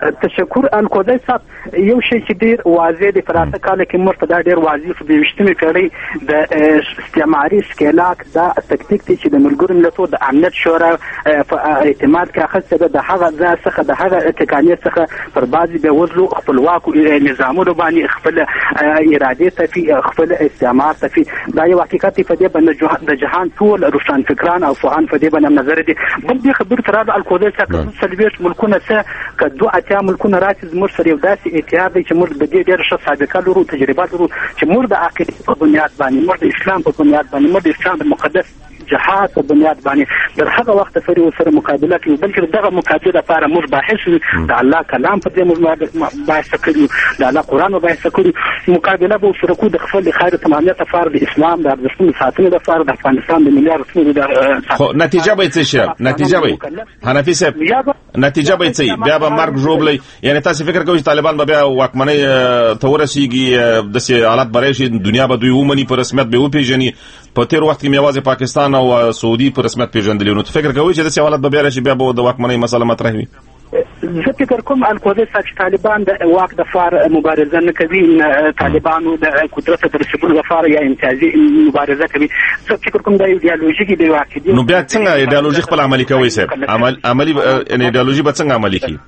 تشکر الکودی صاحب یو شی چې ډیر واضح دی په راته کال کې موږ ته دا ډیر واضح په دویشتمې پیړۍ د استعماري ښکېلاک دا تکتیک دی چې د ملګرو ملتونو د امنیت شورا په اعتماد کې اخیستی ده د هغه ځای څخه د هغه ټکانې څخه پر بعضې بېوزلو خپلواکو نظامونو باندې خپل ارادې تفي خپل استعمار تفي دا یو حقیقت دی. په دې باندې د جهان ټول روښانفکران او پوهان په دې باندې نظر دي. بل دې خبرې ته راغله الکودی صاحب څلوېښت ملکونه څه که دوه اتیا ملکونه راشي زموږ سره یو داسې اتحاد دی چې موږ د دې ډېره ښه سابقه لرو تجربه لرو چې موږ د عقیدې په بنیاد باندې موږ د اسلام په بنیاد باندې موږ د اسلام د مقدس جهاد په بنیاد باندې تر هغه وخته پورې ورسره مقابله کوي بلکې دغه مقابله لپاره موږ باحث یو د الله کلام په دې موږ باحث کړي د الله قرآن باحث کړي مقابله به ورسره کوو د خپل خیر تمامیت لپاره د اسلام د ارزښتونو ساتنې لپاره د افغانستان د ملي ارزښتونو د خو نتیجه به څه شي نتیجه به حنفي صاحب نتیجه به څه بیا به مرګ ژوبلی یعنی تاسو فکر کوئ چې طالبان به بیا واکمنۍ ته ورسیږي داسې حالت به راشي دنیا به دوی ومني په رسمیت به وپېژني په تیر وخت کې مې یوازې پاکستان او سعودي په رسمیت پیژندلي نو فکر کوئ چې داسې حالت به بیا راشي بیا به د واکمنۍ مسله مطرح وي؟ زه فکر کوم الکودی صاحب چې طالبان د واک دپاره مبارزه نه کوي طالبانو د قدرت د رسېدلو لپاره یا امتیازي مبارزه کوي. زه فکر کوم دا ایډیالوژیکي د یو عقیدې نو بیا څنګه ایډیالوژي خپل عملي کوئ صاحب عملي یعنې ایډیالوژي به څنګه عملي کړي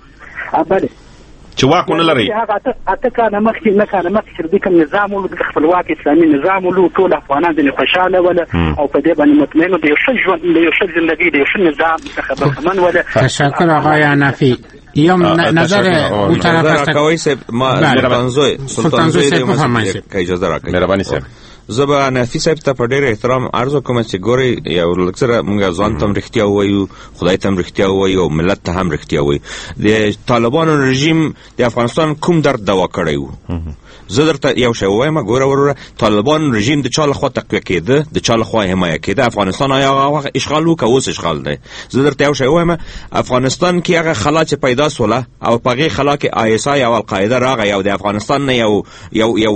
بله چې واک ونه لري هغه اته کاله مخکې نه کاله مخکې چې دوی کوم نظام ولو د خپلواک اسلامي نظام ولو ټول افغانان ځینې خوشحاله وله او په دې باندې مطمئن د یو ښه ژوند د یو ښه زندګي د یو ښه نظام څخه برخمن وله. تشکر آقای حنفی. یا نظر او طرف است کوي صاحب ما سلطانزوی سلطانزوی دې که اجازه راکړئ مهرباني صاحب. زه به حنفي صاحب ته په ډېر احترام عرض وکړم چې ګورئ یو لږ سره موږ ځان ته هم رښتیا ووایو خدای ته هم رښتیا ووایو او ملت ته هم رښتیا ووایو. د طالبانو رژیم د افغانستان کوم درد دوا کړی و؟ زه درته یو شی ووایم ګوره وروره طالبان رژیم د چا لخوا تقویه کېده د چا لخوا حمایه کېده افغانستان آیا هغه اشغال وکړه اوس اشغال دی. زه درته یو شی ووایم افغانستان کې هغه خلا چې پیدا سوله او په هغې خلا کې آی اس آی او القاعده راغی او د افغانستان نه یو یو یو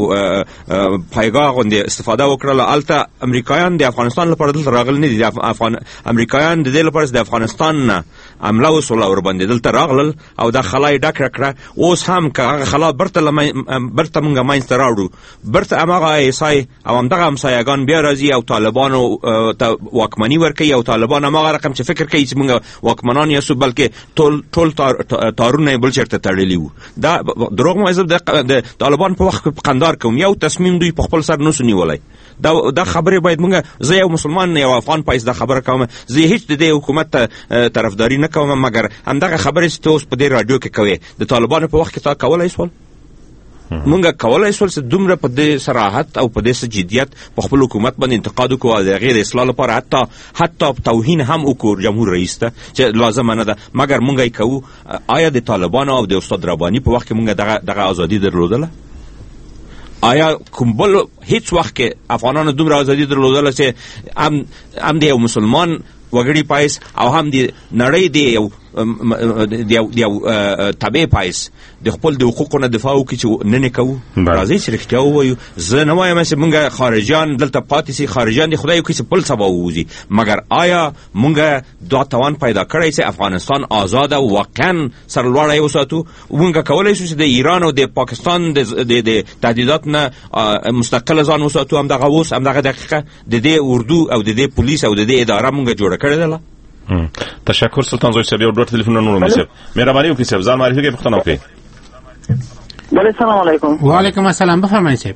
پایګاه غوندې استفاده وکړله هلته امریکایان د افغانستان لپاره دلته راغلي نه دي د افغان امریکایان د دې لپاره د افغانستان نه حمله وسوله ورباندې دلته راغلل او دا خلا یې ډکه کړه. اوس هم که هغه خلا برته برته موږ منځته راوړو برته هماغه آی اس آی او همدغه همسایهګان بیا راځي او طالبانو ته واکمني ورکوي او طالبان هماغه رقم چې فکر کوي چې موږ واکمنان یاستو بلکې ټول ټول تارونه یې بل چېرته تړلي وو. دا دروغ مو زه د طالبان په وخت کې قندار کوم یو تصمیم دوی په خپل سر نسو نیولی. دا دا خبره باید موږ زه یو مسلمان یو افغان پایس دا خبره کوم زه هیڅ د دې حکومت ته طرفداري نه کوم مګر همدغه خبره چې اوس په دې رادیو کې کوي د طالبانو په وخت کې تا کولای شول مونږ کولای شول چې دومره په دې صراحت او په دې جدیت په خپل حکومت باندې انتقاد وکړو او د غیر اصلاح لپاره حتی حتی توهین هم وکړو جمهور رئیس ته چې لازم نه ده مګر مونږ یې کوو. آیا د طالبانو او د استاد رباني په وخت کې مونږ دغه دغه ازادي درلودله؟ آیا کوم بل هیڅ وخت کې افغانانو دومره ازادي درلودله چې هم هم د یو مسلمان وګړي پایس او هم د نړۍ د یو د یو تابع پایس د خپل د حقوقو نه دفاع وکړي چې نه نه کوو؟ راځئ چې رښتیا ووایو. زه نه وایم چې مونږ خارجیان دلته پاتې سي خارجیان د خدای وکړي چې بل سبا ووځي مګر آیا مونږ دا توان پیدا کړی چې افغانستان آزاد او واقعا سرلوړی وساتو؟ مونږ کولی شو چې د ایران او د پاکستان د تهدیدات نه مستقل ځان وساتو همدغه اوس همدغه دقیقه د دې اردو او د دې پولیس او د دې اداره مونږ جوړه کړې ده. تشکر سلطان زوی صاحب. یو ډور ټلیفون نور مې مهرباني وکړئ صاحب ځان معرفي کړئ پوښتنه وکړئ. بله السلام علیکم. وعلیکم السلام بفرمایئ صاحب.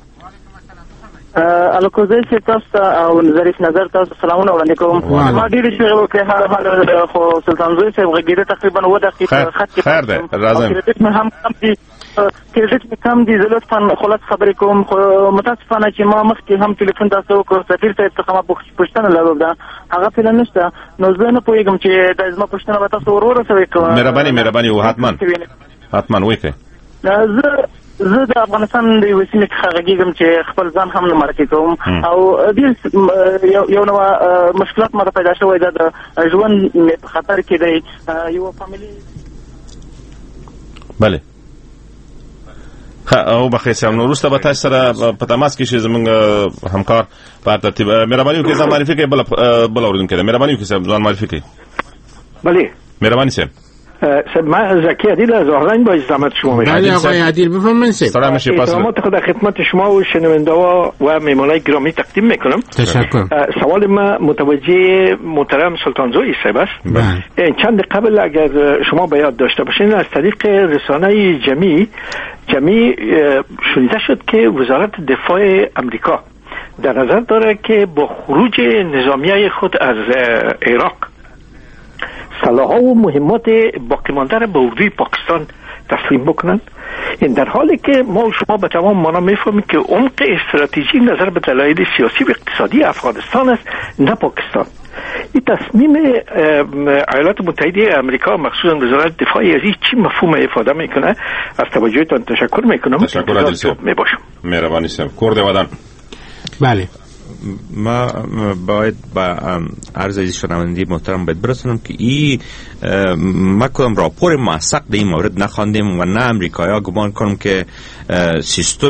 الکوزی صاحب تاسو او ظریف نظر تاسو سلامونه وړاندې کوم. ما ډېرې شېبې وکړې هر حال خو سلطان زوی صاحب غږېده تقریبا اووه دقیقې خط کې خیر دی راځم هم کم دي کریډټ مې کم دي. زه لطفا خلاص خبرې کوم خو متاسفانه چې ما مخکې هم ټلیفون تاسو وکړو سفیر صاحب څخه ما پوښتنه لرله هغه فعلا نشته نو زه نه پوهېږم چې دا زما پوښتنه به تاسو ور ورسوئ. مهرباني مهرباني حتما حتما وکړئ. زه زه د افغانستان د یوې سیمې څخه غږېږم چې خپل ځان هم نه مرکې کوم او ډېر یو نوع مشکلات ماته پیدا شوی ده د ژوند مې په خطر کې دی. یوه فامیلي بله او بخیر صاحب نو وروسته به تاسو سره په تماس کې شي زموږ همکار په ترتیب. مهرباني وکړئ ځان معرفي کړئ. بله بله اورېدونکی ده مهرباني وکړئ صاحب ځان معرفي کړئ. بلې مهرباني صاحب. من زکی عدیل از آهرنگ با زحمت شما میشم. بله آقای عدیل بفرمایید. سلام شما. سلامات خود خدمت شما و شنونده ها و میهمانان گرامی تقدیم میکنم. تشکر. سوال ما متوجه محترم سلطانزوی صاحب است. چند قبل اگر شما به یاد داشته باشین از طریق رسانه جمعی جمعی شنیده شد که وزارت دفاع امریکا در نظر داره که با خروج نظامیه خود از عراق سلاح‌ها و مهمات باقی مانده را به اردوی پاکستان تسلیم بکنن. این در حالی که ما و شما به تمام معنا میفهمیم که عمق استراتژی نظر به دلایل سیاسی و اقتصادی افغانستان است نه پاکستان. این تصمیم ایالات متحده آمریکا مخصوصا وزارت دفاع از چی مفهوم افاده میکنه؟ از توجهتان تشکر میکنم. تشکر عادل صاحب. میباشم. مهربانی صاحب. کرد ودان. بله. ما باید با عرض عزیز شنوندگی محترم باید برسونم که این ما کدام راپور موثق در این مورد نخواندیم و نه امریکایی‌ها گمان کنم که سیستم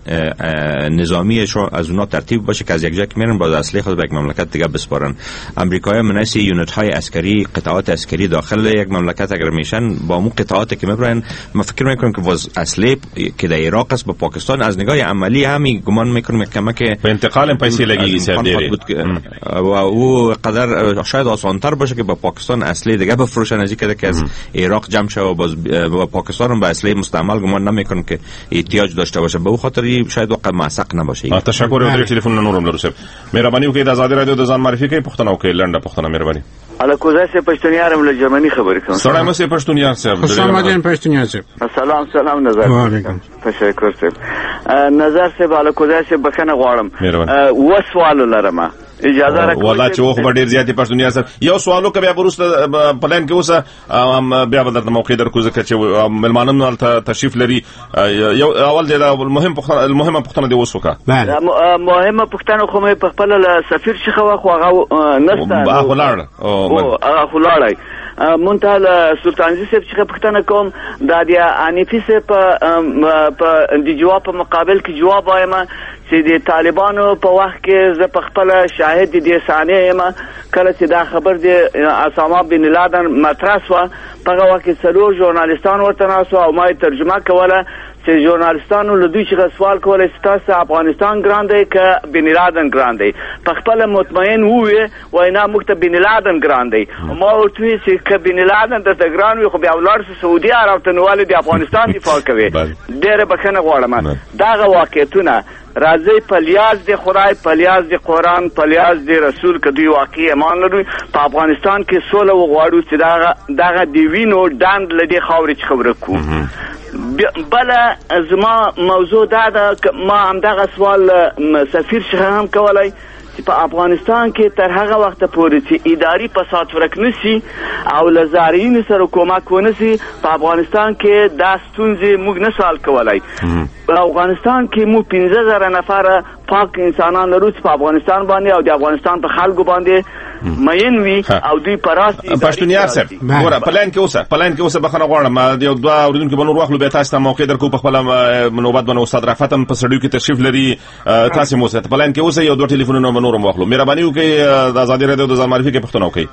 نظامیشون از اونا ترتیب باشه که از یک جا که میرن باز اسلحه خود به یک مملکت دیگه بسپارن. امریکایی‌ها مناسب یونیت های عسکری، قطعات عسکری داخل یک مملکت اگر میشن با مو قطعاتی که میبرن، ما فکر میکنم که واز اسلحه که در عراق است با پاکستان از نگاه عملی همین گمان میکنم که کمک به انتقال پیسې لګي سردیری و او قدر شاید آسان‌تر باشه که با پاکستان اسلحه دیگه بفروشن از اینکه که از عراق جمع شه و باز با پاکستان هم به اسلحه مستعمل گمان نمیکنم که احتیاج داشته باشه. به او خاطر شاید واقعا موثق نباشه. تشکر. او تلیفون نورم لرو صاحب مهرباني وکړئ د آزادۍ رادیو د ځان معرفي کوي پښتنه وکړئ لنډه پښتنه مهرباني. الکوزا سے پښتونیارم له جرمني خبرې کوم. سلام سه پښتونیار صاحب. خوش آمدین پښتونیار صاحب. سلام سلام نظر. وعلیکم. تشکر صاحب. نظر صاحب الکوزا سے بخنه غواړم. و سوال لرم. اجازه راکړئ. والله چې وخت ډیر زیاتې پښتونیار صاحب. یو سوالو کې بیا وروسته پلان کې اوسه بیا به درته موقع درکو ځکه چې ملمانانو ته تشریف لري. یو اول د مهم پښتنه مهمه پښتنه دی وسوکا. بله. مهمه پښتنه خو مې په خپل سفیر شيخ واخو هغه نشته. هغه لاړ. او هغه لاړای. منتهل سلطانزی صاحب چې پښتنه کوم د انیفي صاحب په د جواب په مقابل کې جواب وایم چې د طالبانو په وخت کې زه په خپل شاهد دي ثانیه یم کله چې دا خبر دی اسامه بن لادن مطرح و په هغه وخت کې څلور ژورنالیستان ورته ناسو او ما ترجمه کوله چې ژورنالیستانو له دوی څخه سوال کولای ستاسو افغانستان ګران دی که بن لادن ګران دی. په خپل مطمئن وې وینا موږ ته بن لادن ګران دی. ما ورته چې که بن لادن د ګران وي خو بیا ولر سعودي عرب ته نواله د افغانستان دفاع کوي. ډېر بخنه غواړم دا واقعیتونه راځي پلیاز د خدای پلیاز د قران پلیاز د رسول کدی واقعي ایمان لري په افغانستان کې سوله وغواړو چې دا دغه دی وینو داند لدی خاورې خبره کو. بل زما موضوع دا ده ما هم دغه سوال سفیر شخه هم کولای چې په افغانستان کې تر هغه وخت پورې چې اداري فساد ورک نشي او لزارین سره کومک ونشي په افغانستان کې دا ستونزې موږ نه سال کولای. په افغانستان کې مو پنځه زره نفر پاک انسانان لرو چې په افغانستان باندې او د افغانستان په خلکو باندې مین وي او دوی پراستی پښتونیار صاحب ګوره پلان کې اوسه پلان کې اوسه بخنه غواړم یو دوه اوریدونکو بنور واخلو به تاسو ته موقع درکو په خپل نوبت باندې استاد رافت هم په سړیو کې تشریف لري تاسو مو سره پلان کې اوسه یو دوه ټلیفونونه بنور واخلو مهرباني وکړئ د آزادۍ رادیو د ځان معرفي کې پښتنه وکړئ.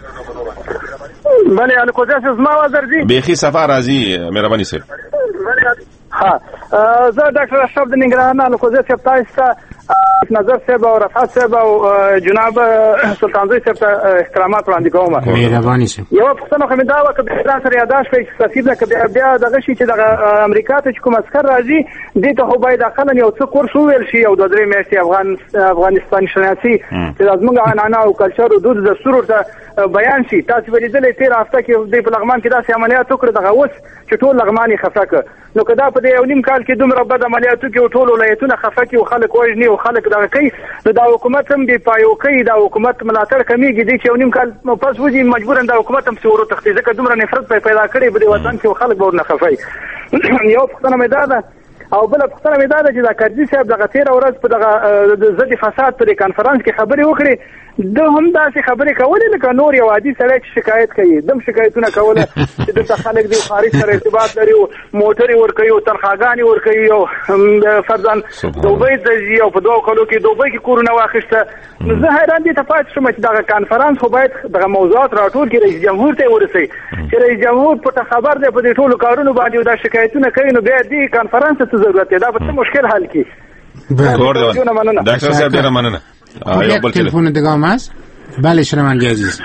بله الکوزا سے زما وزر دي بيخي سفر راځي مهرباني صاحب. ها زه ډاکټر اشرف د نگران الکوزا سے تاسو نظر صاحب او رفعت صاحب او جناب سلطانزوی صاحب ته احترامات وړاندې کوم. مهرباني صاحب. یو پښتنه خو مې دا وکړه چې ایران سره یاداش کوي چې سفیر ده بیا دغه شي چې د امریکا ته کوم عسكر راځي دې ته خو باید اقل یو څه کورس وویل شي او د درې میاشتې افغان افغانستان شناسي چې زموږ عنعنه او کلچر او دود دستور ته بیان شي. تاسو ولېدلې تیر هفته کې د لغمان کې داسې عملیات وکړه دغه اوس چې ټول لغماني خفه کړ نو کدا په دې یو نیم کال کې دومره بد عملیاتو کې ټول ولایتونه خفه کې او خلک وژني او خلک دغه کوي نو دا حکومت هم بې پایو کوي. دا حکومت ملاتړ کمیږي دي چې یو نیم کال پس وځي مجبورن دا حکومت هم څورو تختې ځکه دومره نفرت پیدا کړي په دې وطن کې خلک به ورنه خفه. یو پښتنه مې دا ده او بل پوښتنه مې دا ده چې دا کرزي صاحب دغه تېره ورځ په دغه ضد فساد پر کانفرنس کې خبرې وکړې، ده هم داسې خبرې کولې لکه نور یو عادي سړی چې شکایت کوي، دم شکایتونه کوله چې دلته خلک دی خارج سره ارتباط لري او موټرې ورکوي او تنخواګانې ورکوي او فرضاً دوبۍ ته ځي او په دوه کالو کې دوبۍ کې کورونه واخیسته. نو زه حیران دي ته پاتې شوم چې دغه کانفرنس خو باید دغه موضوعات راټول کړي، رئیس جمهور ته یې ورسوي چې رئیس جمهور پټه خبر دی په دې ټولو کارونو باندې او دا شکایتونه کوي، نو بیا دې کانفرنس ته ضرورت دی، دا به څه مشکل حل کړي. ډاکټر صاحب ډېره مننه. یک تلفن دیگه هم هست؟ بله شنونده عزیز.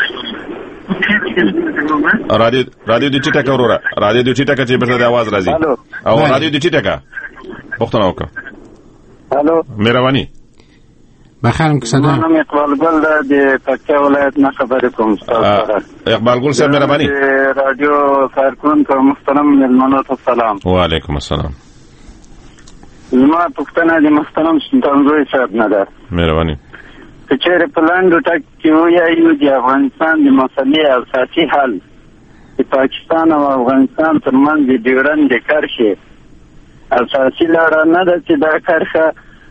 رادیو رادیو د چټه کورورا رادیو د چټه کې په دې आवाज راځي او رادیو د چټه کا پښتنه وکړه. الو مهرباني. بخیرم که صدا. منم اقبال گل د پکتیا ولایت نه خبرې کوم. اقبال گل صاحب مهرباني. رادیو کارکونکو محترم ملمنو ته سلام. وعلیکم السلام. زما پښتنه د محترم سلطانزوی صاحب نه ده. مهرباني. که چیرې په لاندو ټک کې وایو د افغانستان د مسلې اساسي حل د پاکستان او افغانستان ترمنځ د ډیورنډ د کرښې اساسي لاره نه ده چې دا کرښه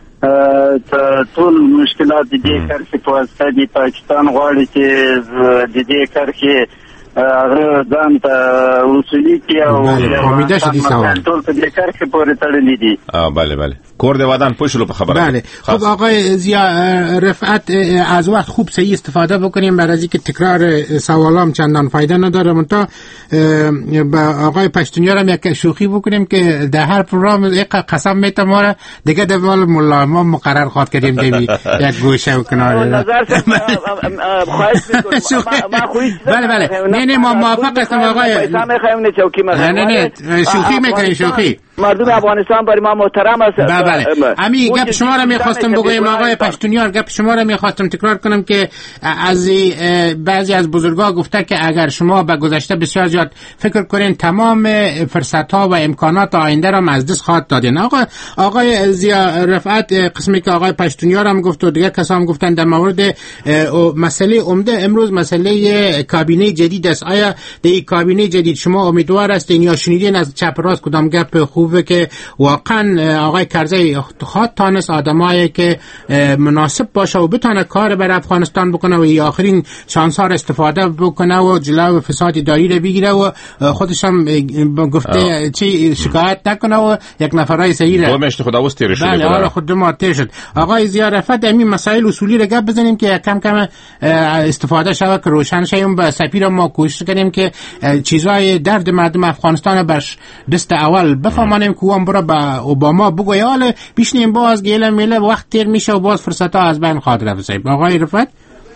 ټول مشکلات د دې کرښې په واسطه د پاکستان غواړي چې د دې کرښې هغه ځان ته اصولي کړي او فهمیده شدی سوال ټول په دې کرښې پورې تړلي دي. بله بله کور د ودان پوشلو په خبره. بله خب آقای ضیا رفعت از وقت خوب صحیح استفاده بکنیم برای اینکه تکرار سوالام چندان فایده نداره. منتها با آقای پشتونیار هم یک شوخی بکنیم که در هر پروگرام یک قسم میتم ما را دیگه در مال ملا ما مقرر خواد کردیم دیمی یک گوشه و کنار نظر خواهش میکنم. بله بله نه نه ما موافق هستم آقای نه نه نه شوخی میکنیم شوخی. مردم افغانستان برای ما محترم است. بله امی گپ شما را میخواستم بگویم آقای پشتونیار، گپ شما را میخواستم تکرار کنم که از بعضی از بزرگا گفته که اگر شما به گذشته بسیار زیاد فکر کنین تمام فرصت ها و امکانات آینده را از دست خواهد دادین. آقا آقای ضیا رفعت قسمی که آقای پشتونیار هم گفت و دیگر کسا هم گفتن در مورد مسئله عمده امروز مسئله کابینه جدید است. آیا در این کابینه جدید شما امیدوار هستین یا شنیدین از چپ راست کدام گپ خوبه که واقعا آقای کرزی خواهد تانست آدمایی که مناسب باشه و بتونه کار برای افغانستان بکنه و این آخرین شانس ها را استفاده بکنه و جلو فساد اداری را بگیره و خودش هم گفته چی شکایت نکنه و یک نفرای صحیح را دومشت خدا وستیر شده. بله حالا خود ما تیر شد. آقای ضیا رفعت همین مسائل اصولی را گپ بزنیم که کم کم استفاده شود که روشن شیم. با سفیر ما کوشش کنیم که چیزای درد مردم افغانستان را بر دست اول بفهمانیم که اون برا با اوباما بگوی حالا بیشنیم باز گیله میله وقت تیر میشه و باز فرصت ها از بین خواهد رفت. صاحب آقای رفعت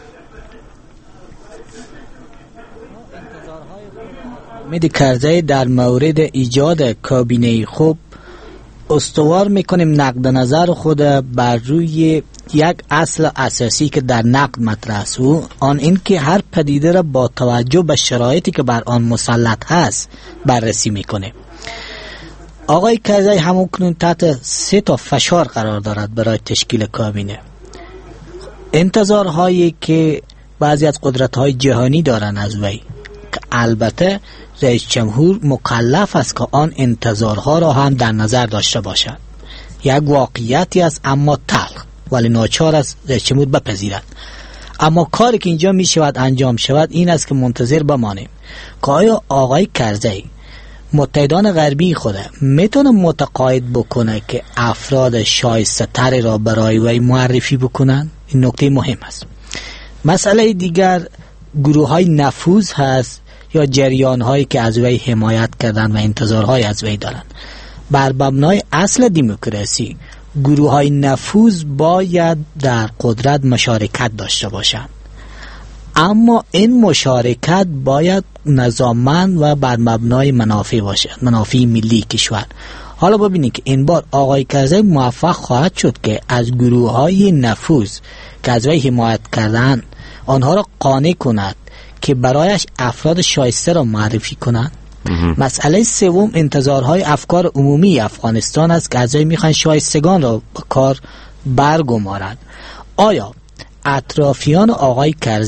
امید کرزی در مورد ایجاد کابینه خوب استوار میکنیم نقد نظر خود بر روی یک اصل اساسی که در نقد مطرح است و آن این که هر پدیده را با توجه به شرایطی که بر آن مسلط هست بررسی میکنه. آقای کرزی همکنون تحت سه تا فشار قرار دارد برای تشکیل کابینه. انتظارهایی که بعضی از قدرت‌های جهانی دارن از وی که البته رئیس جمهور مکلف است که آن انتظارها را هم در نظر داشته باشد. یک واقعیتی است اما تلخ ولی ناچار است رئیس جمهور بپذیرد. اما کاری که اینجا می شود انجام شود این است که منتظر بمانیم که آیا آقای کرزی متحدان غربی خود میتونه متقاعد بکنه که افراد شایسته تری را برای وی معرفی بکنن. این نکته مهم است. مسئله دیگر گروه های نفوذ هست یا جریان هایی که از وی حمایت کردن و انتظارهای از وی دارن. بر مبنای اصل دموکراسی گروه های نفوذ باید در قدرت مشارکت داشته باشند، اما این مشارکت باید نظاممند و بر مبنای منافع باشد، منافع ملی کشور. حالا ببینید که این بار آقای کرزی موفق خواهد شد که از گروه های نفوذ که از وی حمایت کردن آنها را قانع کند که برایش افراد شایسته را معرفی کنند. مسئله سوم انتظارهای افکار عمومی افغانستان است که از وی میخوان شایستگان را به کار برگمارند. آیا اطرافیان آقای کرزی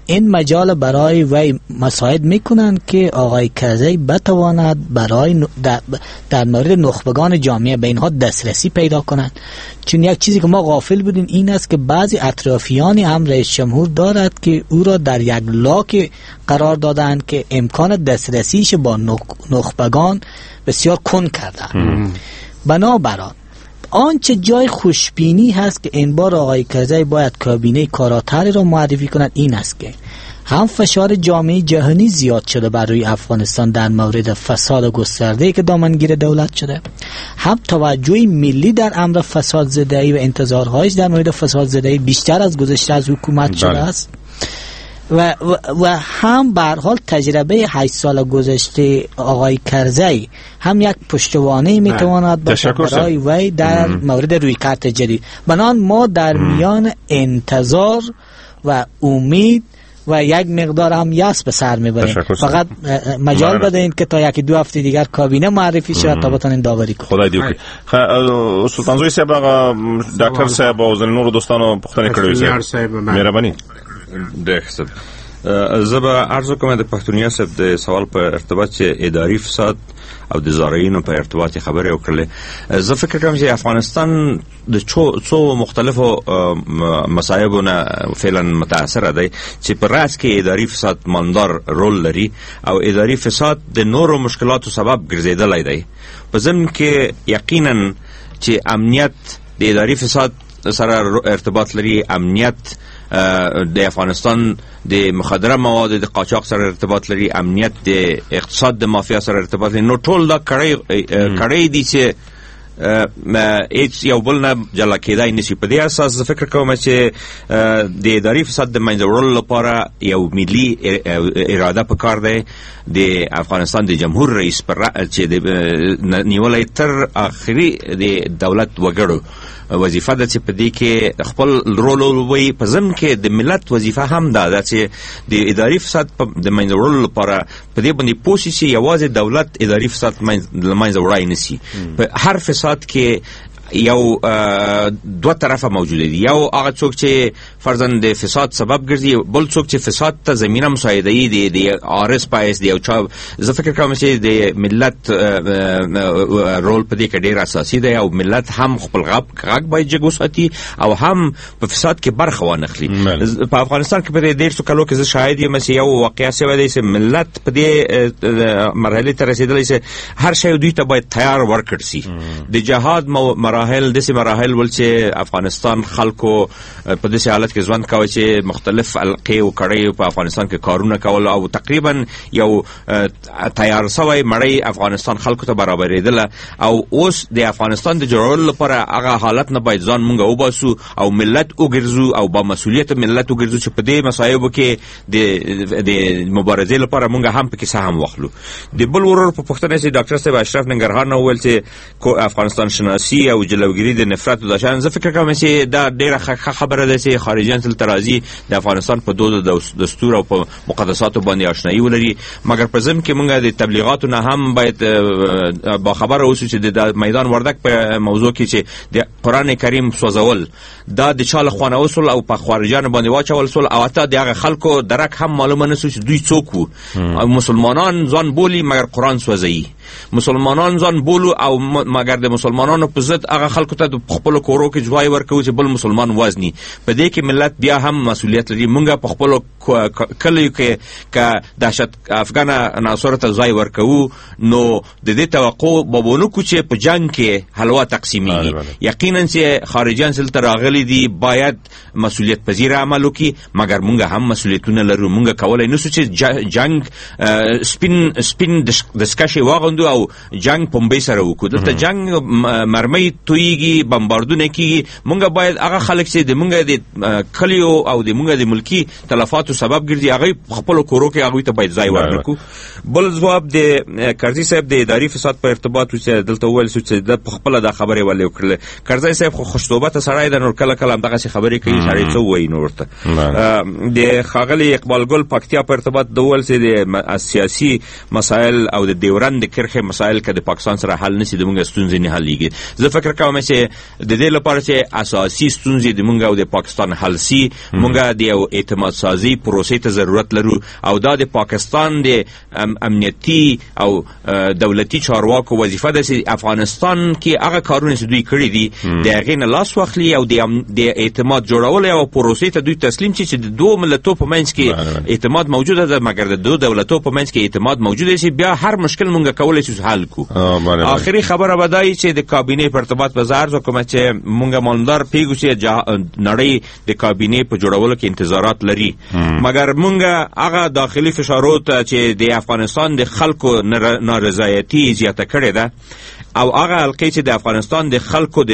این مجال برای وی مساعد میکنند که آقای کرزی بتواند برای در, در مورد نخبگان جامعه به اینها دسترسی پیدا کنند. چون یک چیزی که ما غافل بودیم این است که بعضی اطرافیان هم رئیس جمهور دارد که او را در یک لاک قرار دادند که امکان دسترسیش با نخبگان بسیار کند کردند. بنابراین آنچه جای خوشبینی هست که این بار آقای کرزی باید کابینه کاراتری را معرفی کند این است که هم فشار جامعه جهانی زیاد شده بر روی افغانستان در مورد فساد گسترده که دامنگیر دولت شده، هم توجه ملی در امر فساد زدایی و انتظارهایش در مورد فساد زدایی بیشتر از گذشته از حکومت شده است و, و, و هم به هر حال تجربه هشت سال گذشته آقای کرزی هم یک پشتوانه میتواند برای وی در مم. مورد روی کارت جدید. بنان ما در مم. میان انتظار و امید و یک مقدار هم یأس به سر میبریم. فقط مجال بدهین که تا یکی دو هفته دیگر کابینه معرفی شود تا بتونین داوری کنید. خدای دې وکړي. سلطانزوی صاحب هغه ډاکټر صاحب او ځینې نورو دوستانو پوښتنه کړې وه. مهرباني. ډېر زه به عرض وکړم د پښتونیا صاحب د سوال په ارتباط چې اداري فساد او د زارعینو په ارتباط خبرې وکړلې. زه فکر کوم چې افغانستان د څو مختلفو مصایبو نه فعلا متاثره دی چې په راس کې اداري فساد ماندار رول لري او اداري فساد د نورو مشکلاتو سبب ګرځېدلی دی. په ضمن کې یقینا چې امنیت د اداري فساد سره ارتباط لري، امنیت د افغانستان د مخدره مواد د قاچاق سره ارتباط لري، امنیت د اقتصاد د مافیا سره ارتباط لري. نو ټول دا کړي کړي دي چې هیڅ یو بل نه جلا کېدای نشي. په دې اساس زه فکر کوم چې د اداري فساد د منځه وړلو لپاره یو ملي اراده پکار دی. د افغانستان د جمهور رئیس پر چې نیولې تر اخري د دولت وګړو وظیفه ده چې په دې کې خپل رول ولوبوي. په ضمن کې د ملت وظیفه هم ده ده چې د اداري فساد د منځه وړلو لپاره په دې باندې پوه شي چې یوازې دولت اداري فساد له منځه وړای نه شي. په هر فساد کې یو دو طرفه موجوده دي. یو هغه څوک چې فرضاً د فساد سبب ګرځي، بل څوک چې فساد ته زمینه مساعده‌ای دي د آرس پایس دی او چا. زه فکر کوم چې د ملت رول په دې کې ډېر اساسي دی او ملت هم خپل غږ باید جګ وساتي او هم په فساد کې برخه وانخلي. په افغانستان کې په دې ډېر څو کلو کې زه شاهد یم چې یو واقعه شوې ده چې ملت په دې مرحله ته رسیدلی چې هر شی دوی ته باید تیار ورکړ شي. د جهاد مراحل دسي مراحل ول چې افغانستان خلکو په داسې حالت کې ژوند کاوه چې مختلف القې او کړۍ په افغانستان کې کارونه کول او تقریبا یو تیار شوی مړی افغانستان خلکو ته برابرېدله. او اوس د افغانستان د جوړولو لپاره هغه حالت نه باید ځان مونږ وباسو او ملت وګرځو او با مسؤلیت ملت وګرځو چې په دې مسایبو کې د د مبارزې لپاره مونږ هم پکې سهم واخلو. د بل ورور په پښتنه چې ډاکټر صاحب اشرف ننګرهار نو ول چې افغانستان شناسی او جلوګیری د نفرت او د شان. زه فکر کوم چې دا ډیره خبره ده چې خارجیان تل ترازی د افغانستان په دود دستور او په مقدساتو باندې آشنایی ولري. مګر په ضمن کې مونږ د تبلیغاتو نه هم باید با خبره اوسو چې د میدان وردک په موضوع کې چې د قران کریم سوځول دا د چاله خوانه وصول او په خارجیان باندې واچول سول او حتی دغه خلکو درک هم معلومه نسو چې دوی څوک وو. مسلمانان ځان بولی مګر قران سوځي، مسلمانان ځان بولو او مګر د مسلمانانو په ضد هغه خلکو ته د خپل کورو کې ځوای ورکوي چې بل مسلمان وزني. په دې کې ملت بیا هم مسؤلیت لري. مونږ په خپل کلیو کې ک دهشت افغان عناصر ته ځای ورکوو نو د دې توقع بابونو کو چې په جنگ کې حلوا تقسیمي. یقینا چې خارجيان سلطه راغلي دي باید مسؤلیت پذیر عمل وکړي مګر مونږ هم مسؤلیتونه لرو. مونږ کولای نشو چې جنگ سپین سپین دسکشي واغوندو او جنگ پمبې سره وکړو. دلته جنگ مرمۍ تویږي، بمباردونه کیږي. مونږ باید هغه خلک چې د مونږ د کلیو او د مونږ د ملکی تلفاتو سبب ګرځي هغه خپل کورو کې هغه ته باید ځای ورکړو. بل جواب د کرزي صاحب د اداري فساد په ارتباط چې دلته ویل چې د خپل د خبرې ولې وکړل. کرزي صاحب خو خوشتوبته سړی د نور کله کله دغه خبرې کوي سړی څه وایي نو ورته. د خاغلی اقبال ګل پکتیا په ارتباط د ول چې د سیاسي مسایل او د ډیورند کرښې کرښې مسایل که د پاکستان سره حل نشي د موږ ستونزې نه حلېږي. زه فکر کوم چې د دې لپاره چې اساسي ستونزې د موږ او د پاکستان حل سي، موږ د یو اعتماد سازي پروسې ته ضرورت لرو او دا د پاکستان د امنیتي او دولتي چارواکو وظیفه ده چې افغانستان کې هغه کارونه چې دوی کړي دي د هغې نه لاس واخلي او د اعتماد جوړول او پروسې ته دوی تسلیم شي چې د دوه ملتو په منځ کې اعتماد موجوده ده، مګر د دوه دولتو په منځ کې اعتماد موجوده شي، بیا هر مشکل موږ کولی شو حل کړو. آخري خبره به دا وي چې د کابینې په ارتباط به زه عرض وکړم چې موږ مالدار پوهېږو چې نړۍ د کابینې په جوړولو کې انتظارات لري، مګر موږ هغه داخلي فشارو ته چې د افغانستان د خلکو نارضایتي زیاته کړې ده او هغه حلقې چې د افغانستان د خلکو د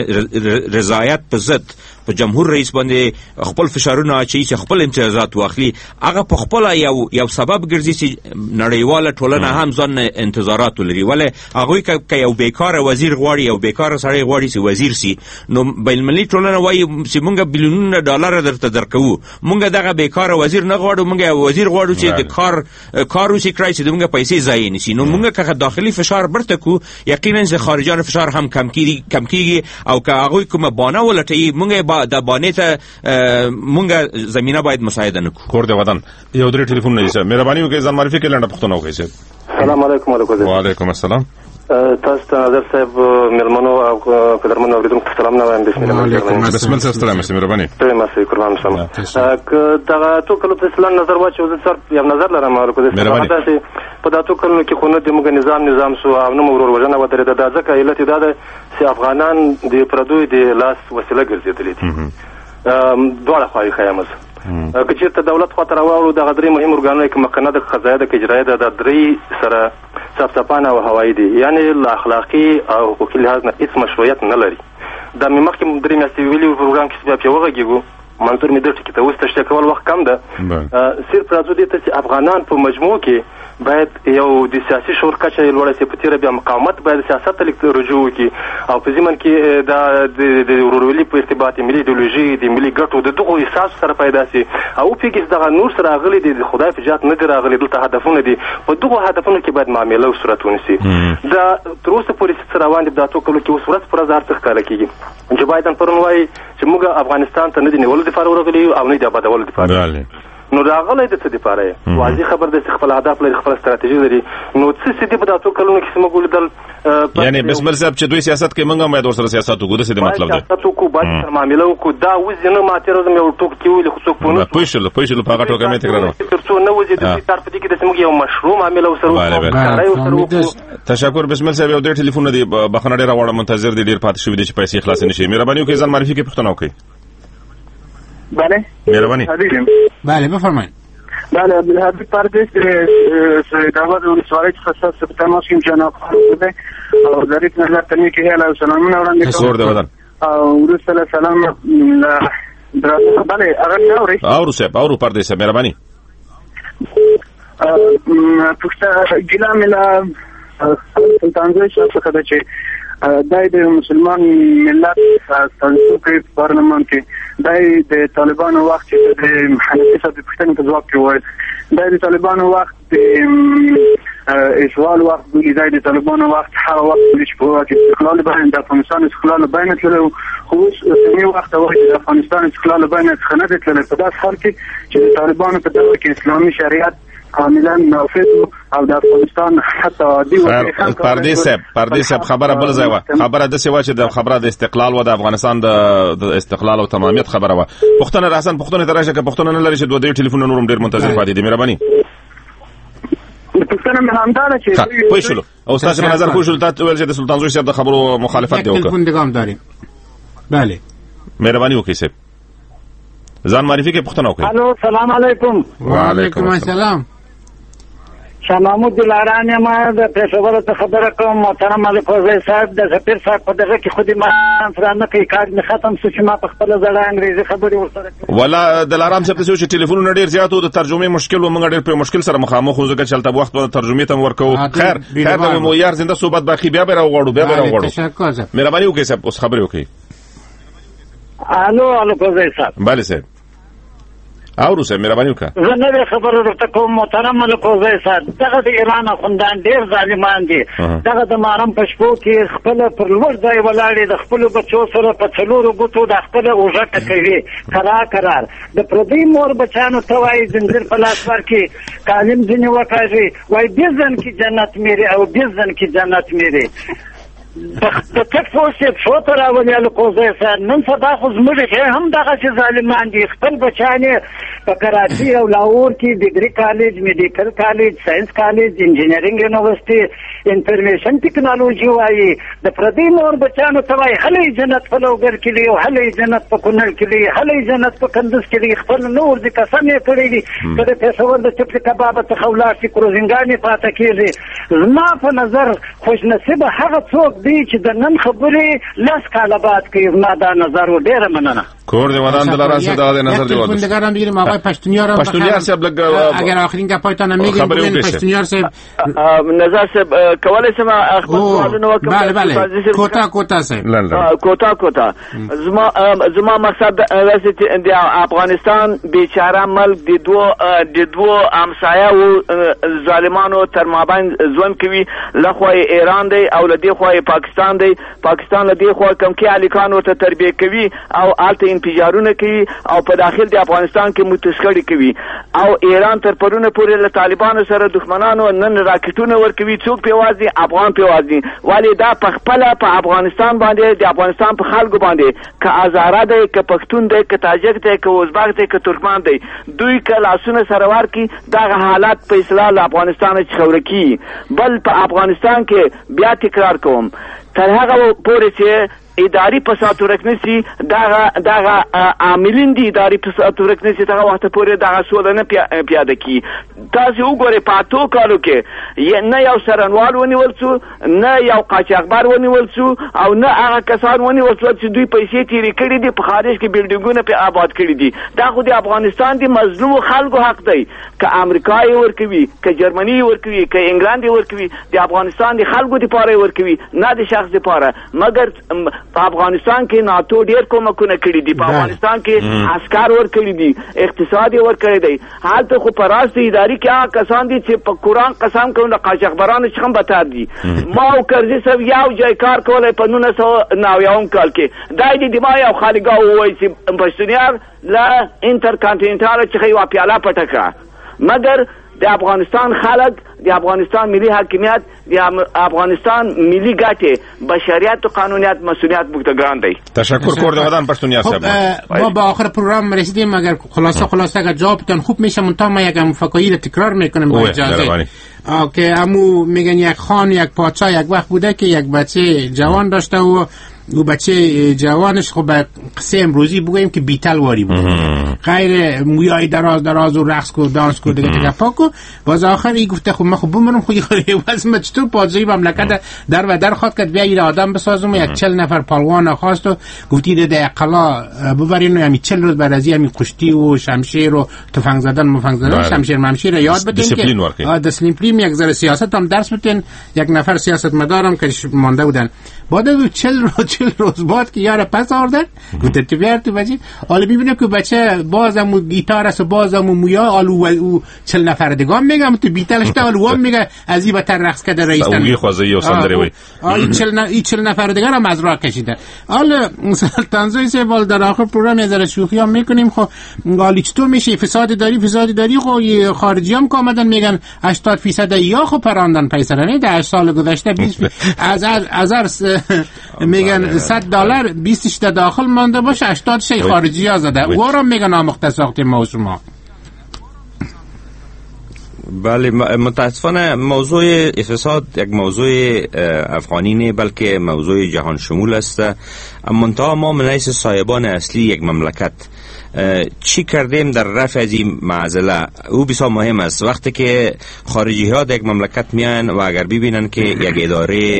رضایت په ضد په جمهور رئیس باندې خپل فشارونه اچوي چې خپل امتیازات واخلي، هغه په خپله یو یو سبب ګرځي چې نړیواله ټولنه هم ځان انتظارات ولري. ولې هغوی که یو بیکاره وزیر غواړي، یو بیکاره سړی غواړي چې وزیر سي، نو بین المللي ټولنه وایي چې موږ بیلیونونه ډالر درته درکوو، موږ دغه بیکاره وزیر نه غواړو، موږ یو وزیر غواړو چې د کار کار وشي کړی چې موږ پیسې ضایع نشي. نو موږ که داخلي فشار برته کو، یقینا چې خارجانو فشار هم کم کیږي کم کیږي او که هغوی کومه بانه ولټوي، موږ د بانې ته موږ زمینه باید مساعده نه کړو. کور د وطن یو درې ټلیفون نه دی، مهرباني وکړئ ځان معرفي کړئ، لنډه پوښتنه وکړئ. سلام علیکم. وعلیکم السلام. تاسو ته نظر صاحب مېلمنو او قدرمنو اوریدونکو سلام نه وایم. بسم الله. بسم الله ستړی مشه مهرباني. ته ماسه قربان شم. که دا تو کله په اسلام نظر واچو زه سر یو نظر لرم ورکو د څه په دا تو کله کې خو نه د موږ نظام نظام سو او نو مرور وجنه ودرې د ځکه علت دا ده چې افغانان د پردوی د لاس وسیله ګرځېدلې دي. دواړه خواهی خیامز که چېرته دولت خواته راواړو دغه درې مهم ارګانونه کې مقننه د قضایه ده که اجرایه ده دا درې سره صفصفانه او هوایي دي، یعنې له اخلاقي او حقوقي لحاظ نه هېڅ مشروعیت نه لري. دا مې مخکې درې میاشتې ویلي پروګرام کې چې بیا پرې وغږېږو منظور مې دې ټکي ته اوس تشریح کول وخت کم ده. صرف راځو دې ته چې افغانان په مجموع کې باید یو د سیاسي شعور کچه یې لوړه شي، په تېره بیا مقاومت باید سیاست ته لږ رجوع وکړي او په ضمن کې دا د ورورولي په ارتباط ملي ایډیولوژي د ملي ګټو د دغو احساس سره پیدا شي او وپوهېږي چې دغه نور سره راغلي دي، د خدای په جهت نه دي راغلي، دلته هدفونه دي، په دغو هدفونو کې باید معامله او صورت ونیسي. دا تر اوسه پورې څه روان دي په دا څو کلو کې اوس ورځ په ورځ هر څه ښکاره کېږي. جو بایدن پرون وایي چې موږ افغانستان ته نه دي نیولو دپاره ورغلي او نه دي آبادولو دپاره. نو راغلی د څه دپاره یې واضح خبر ده چې خپل هدف لري، خپله ستراتیژي لري. نو څه څه دي په دا څو کلونو کې چې موږ ولیدل، یعنې بسم الله صاحب چې دوی سیاست کوي موږ هم باید ورسره سیاست وکړو، داسې د مطلب دی سیاست وکړو، باید سره معامله وکړو. دا اوس یې نه ما تېره ورځ مې یو ټوک کې ویلي خو څوک پوه نه پوه شولو پوه شولو په هغه ټوکه مې تکراروم تر څو نه وځي د دوی طرف دې کې داسې موږ یو مشروع معامله ورسره وکړو. تشکر. بسم الله صاحب یو ډېر ټلیفونونه دي، بخښنه ډېره غواړم، منتظر دي، ډېر پاتې شوي دي چې پیسې خلاصې نه شي. مهرباني وکړئ ځان معرفي کړئ، پوښتنه وکړئ. بله مهرباني. بله بفرمایئ. بله عبدالحبیب پردیس سیدآباد ولسوالۍ څخه ستاسو په تماس یم جناب خان او ظریف نظر ته نیکې هیله او سلامونه وړاندې کوم. کور د وطن او وروسته له سلام بله هغه مې اورئ؟ اورو صاحب اورو پردیس صاحب مهرباني. پوښتنه ګیله مې له سلطانزی صاحب څخه ده چې دای د مسلمان ملت استازیتوب کوي په پارلمان کې، دای د طالبانو وخت چې د حنفي صاحب د پوښتنې په ځواب کې وویل دای د طالبانو وخت د اشغال وخت بولي، دای د طالبانو وخت هغه وخت بولي چې په واک استقلال باندې د افغانستان استقلال باندې تللی، خو اوس اوسني وخت وایي د افغانستان استقلال باندې څخه نه دی تللی. په داسې حال کې چې د طالبانو په دور کې اسلامي شریعت کاملا نافذ او د افغانستان حتی عادي پردیس صاحب پردیس صاحب خبره بل ځای وه، خبره داسې وه چې د خبره د استقلال و د افغانستان د استقلال او تمامیت خبره وه. پوښتنه راسن پوښتنې ته راشه که پوښتنه نه لري چې دوه درې ټلیفونونه نور هم ډېر منتظر پاتې دي. مهرباني. پوښتنه مې همدا ده چې پوه شولو او ستاسو په نظر پوه شولو تاسو ویل چې د سلطان زوی صاحب د خبرو مخالفت دی وکړه. ټلیفون دګام داري. بله مهرباني وکړئ صاحب ځان معرفي کې پوښتنه وکړئ. الو سلام علیکم. وعلیکم السلام. شاه محمود دلاران یم د پېښور څخه خبره کوم. محترم علي فوزي صاحب د سفیر صاحب په دغه کې خو دې ما سره نه کوي، کار مې ختم شو چې ما په خپله زړه انګریزي خبرې ورسره کوي. ولا دلارام صاحب ته چې ټلیفونونه ډېر زیات وو، د ترجمې مشکل و، موږ ډېر په مشکل سره مخامخ وو ځکه چې هلته وخت به ترجمې ته م ورکوو. خیر خیر د معیار زنده صحبت باقي بیا به راوغواړو بیا به راوغواړو. مهرباني وکړئ صاحب اوس خبرې وکړئ. الو الو فوزي صاحب. بله صاحب او روسه مهرباني وکړه زه نه خبره درته کوم محترم ملک وزیر صاحب دغه د ایران خوندان ډیر ظالمان دي دغه د مارم په شپو کې خپل پر لوړ ځای ولاړې د خپل بچو سره په څلورو ګوتو د خپل اوژه کوي کرا کرار د پردي مور بچانو ته وایي زنجیر په لاس ورکړي کالم ځینې وکاږي وایي بیزن کې جنت میري او بیزن کې جنت میري د تک فوسې څو ته راولي الکوزی صاحب نن سبا خو زموږ هم دغسې ظالمان دي خپل بچیان په کراچي او لاهور کې ډیګري کالج میډیکل کالج ساينس کالج انجینرینګ یونیورسيټي انفارمیشن ټیکنالوژي وایي د پردي مور بچانو ته وایي هلې جنت په لوګر کې دی او هلې جنت په کونړ کې دی هلې جنت په کندز کې دی خپل نور د قسم یې کړی دي که د پېښور د چپلي کبابه څخه ولاړ شي کروزینګانې پاته کېږي زما په نظر خوشنصیبه هغه څوک دی چې د نن خبرې لس کاله بعد کوي زما دا نظر و ډېره مننه کور دی ودان دلاران سره دا نظر دی ولدش بندگان بگیریم آقای پشتونیار پشتونیار صاحب لگ اگر آخرین گپایتان میگیم بگین پشتونیار صاحب نظر صاحب کولای شم اخبار وکم بله بله کوتا کوتا صاحب کوتا کوتا زما زما مقصد راځي د افغانستان بیچاره ملک د دوه د دوه همسایه او ظالمانو تر مابین ځوان کوي لخوا ایران دی او لدی خو پاکستان دی پاکستان لدی خو کم کې الیکان ورته تربیه کوي او آلته انفجارونه کوي او په داخل د افغانستان کې متشکړی کوي او ایران تر پرونه پورې له طالبانو سره دښمنانو نن راکټونه ورکوي څوک پیوازي افغان پیوازي ولی دا په خپل په افغانستان باندې د افغانستان په خلکو باندې که هزاره دی که پښتون دی که تاجک دی که ازبک دی که ترکمان دی دوی که لاسونه سره ورکي دغه حالات په اصلاح له افغانستان څخه ورکی بل په افغانستان کې بیا تکرار کوم تر هغه پورې چې اداري فساد ورکنسي دغه دغه عاملین دي اداري فساد ورکنسي دغه وخت پورې دغه سول نه پیاده کی تاسو وګورئ پاتو کالو کې نه یو سرنوال ونیول څو نه یو قاچاقبر ونیول څو او نه هغه کسان ونیول څو چې دوی پیسې تیرې کړې دي په خارج کې بلډینګونه په آباد کړي دي دا خو د افغانستان دي مظلوم خلکو حق دی که امریکای ورکوي که جرمني ورکوي که انګلند ورکوي د افغانستان د خلکو لپاره ورکوي نه د شخص لپاره مګر په افغانستان کې ناتو ډیر کومکونه کړی دي په افغانستان کې عسكر ور کړی دي اقتصادي ور کړی دی حالت خو پراسته اداري کې هغه کسان دي چې په قران قسم کوي د قاچاقبرانو څخه بتار دي ما او کرزي سب یو ځای کار کولای په نونه سو ناویاون کال کې دای دي دمای او خالګا وای چې پښتونیار لا انټرکانټینټال څخه یو پیاله پټکا مګر د افغانستان خلک د افغانستان ملي حاکمیت د افغانستان ملي ګټه بشریت و قانونیت مسئولیت بوده دی. تشکر کورد ودان پشتونیار صاحب. ما با آخر پروگرام رسیدیم مگر خلاصه خلاصه اگر جوابتون خوب میشه منتها ما یک مفکری رو تکرار میکنم با اجازه که امو میگن یک خان یک پادشاه یک وقت بوده که یک بچه جوان داشته و او بچه جوانش خب قصه امروزی بگوییم که بیتل واری بود غیر مویای دراز دراز و رقص کو دانس کو دیگه دیگه پاکو باز آخر ای گفته خب من خب بمرم خودی خودی واسه چطور پادشاهی مملکت در و در خواد کرد بیا این آدم بسازم و یک چل نفر پالوان خواست و گفتی ده اقلا ببرین و همین چل روز بعد از همین کشتی و شمشیر و تفنگ زدن مفنگ زدن شمشیر ممشیر یاد بدین که دیسپلین یک ذره سیاست هم درس بدین یک نفر سیاست مدارم که مانده بودن بعد چل روز چل روز بعد که یار پس آوردن گفت تو بیار تو بچه حالا ببینم که بچه بازم و گیتار است و بازم و مویا آلو و چل نفر دیگه میگم تو بیتلش تا آلو هم میگه از این بتر رقص کرده رئیستان اوگی خوازه یا سندره وی این چل, ن... چل نفر دیگه هم از راه کشیدن حالا سلطنزوی سوال در آخر پروگرام یه ذره شوخی هم میکنیم خب حالی چطور میشه فساد داری فساد داری خب خارجی هم که آمدن میگن هشتاد فیصد یا خب پراندن پیسرانه ده سال گذشته بیست از از از میگن صد دلار بیست تا داخل مانده باشه هشتاد شی خارجی ها زده او را میگن آموخته ساخت ما و شما. بله متاسفانه موضوع فساد یک موضوع افغانی نه بلکه موضوع جهان شمول است. منتها ما من حیث صاحبان اصلی یک مملکت چی کردیم در رفع از این معضله او بسیار مهم است. وقتی که خارجی ها در یک مملکت میان و اگر ببینن که یک اداره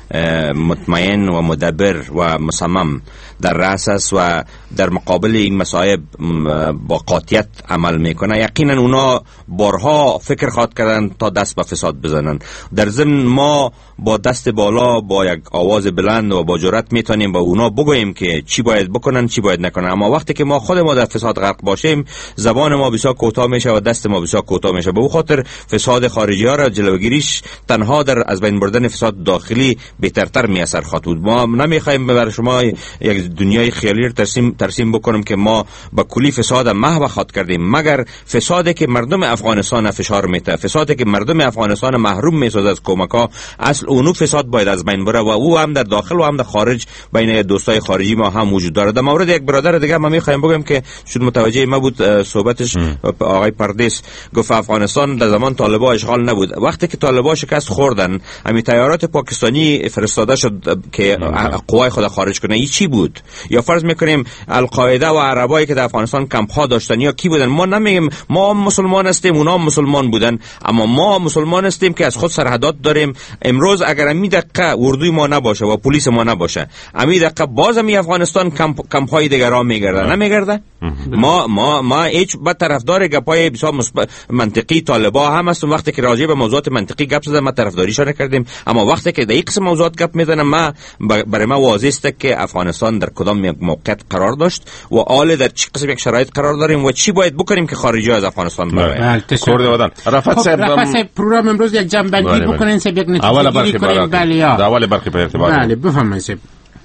مطمئن و مدبر و مصمم در رأس است و در مقابل این مصائب با قاطعیت عمل میکنه، یقینا اونا بارها فکر خواهد کردن تا دست به فساد بزنن. در ضمن ما با دست بالا با یک آواز بلند و با جرأت میتونیم با اونا بگوییم که چی باید بکنن چی باید نکنن، اما وقتی که ما خود ما در فساد غرق باشیم زبان ما بسیار کوتاه میشه و دست ما بسیار کوتاه میشه. به او خاطر فساد خارجی ها را جلوگیریش تنها در از بین بردن فساد داخلی بهترتر می اثر خواهد بود. ما نمیخوایم برای شما یک دنیای خیالی را ترسیم ترسیم بکنیم که ما با کلی فساد محو خواهد کردیم، مگر فسادی که مردم افغانستان فشار میته، فسادی که مردم افغانستان محروم میسازه از کمک ها، اصل اونو فساد باید از بین بره و او هم در داخل و هم در خارج بین دوستای خارجی ما هم وجود داره. در مورد یک برادر دیگه ما میخوایم بگم که شد متوجه ما بود صحبتش آقای پردیس گفت افغانستان در زمان طالبان اشغال نبود. وقتی که طالبان شکست خوردن همین تیارات پاکستانی فرستاده شد که قوای خود خارج کنه. این چی بود؟ یا فرض میکنیم القاعده و عربایی که در افغانستان کمپ ها داشتن یا کی بودن؟ ما نمیگیم ما مسلمان هستیم اونا مسلمان بودن، اما ما مسلمان هستیم که از خود سرحدات داریم. امروز اگر امی دقیقه اردوی ما نباشه و پلیس ما نباشه، امی دقیقه باز امی افغانستان کمپ کمپ های دیگه را میگرده نمیگرده؟ ما ما ما هیچ با طرفدار گپای بسیار منطقی طالبا هم هستیم. وقتی که راجع به موضوعات منطقی گپ زدن ما طرفداریش نکردیم، اما وقتی که در این قسم موضوعات گپ میزنن ما برای ما واضح است که افغانستان در کدام موقعیت قرار داشت و آل در چه قسم یک شرایط قرار داریم و چی باید بکنیم که خارجی از افغانستان برن. کرده بودن رفعت صاحب رفعت پروگرام امروز یک جنبندی بکنین سه یک نتیجه گیری کنیم. بله اول برخی به ارتباط بله بفرمایید.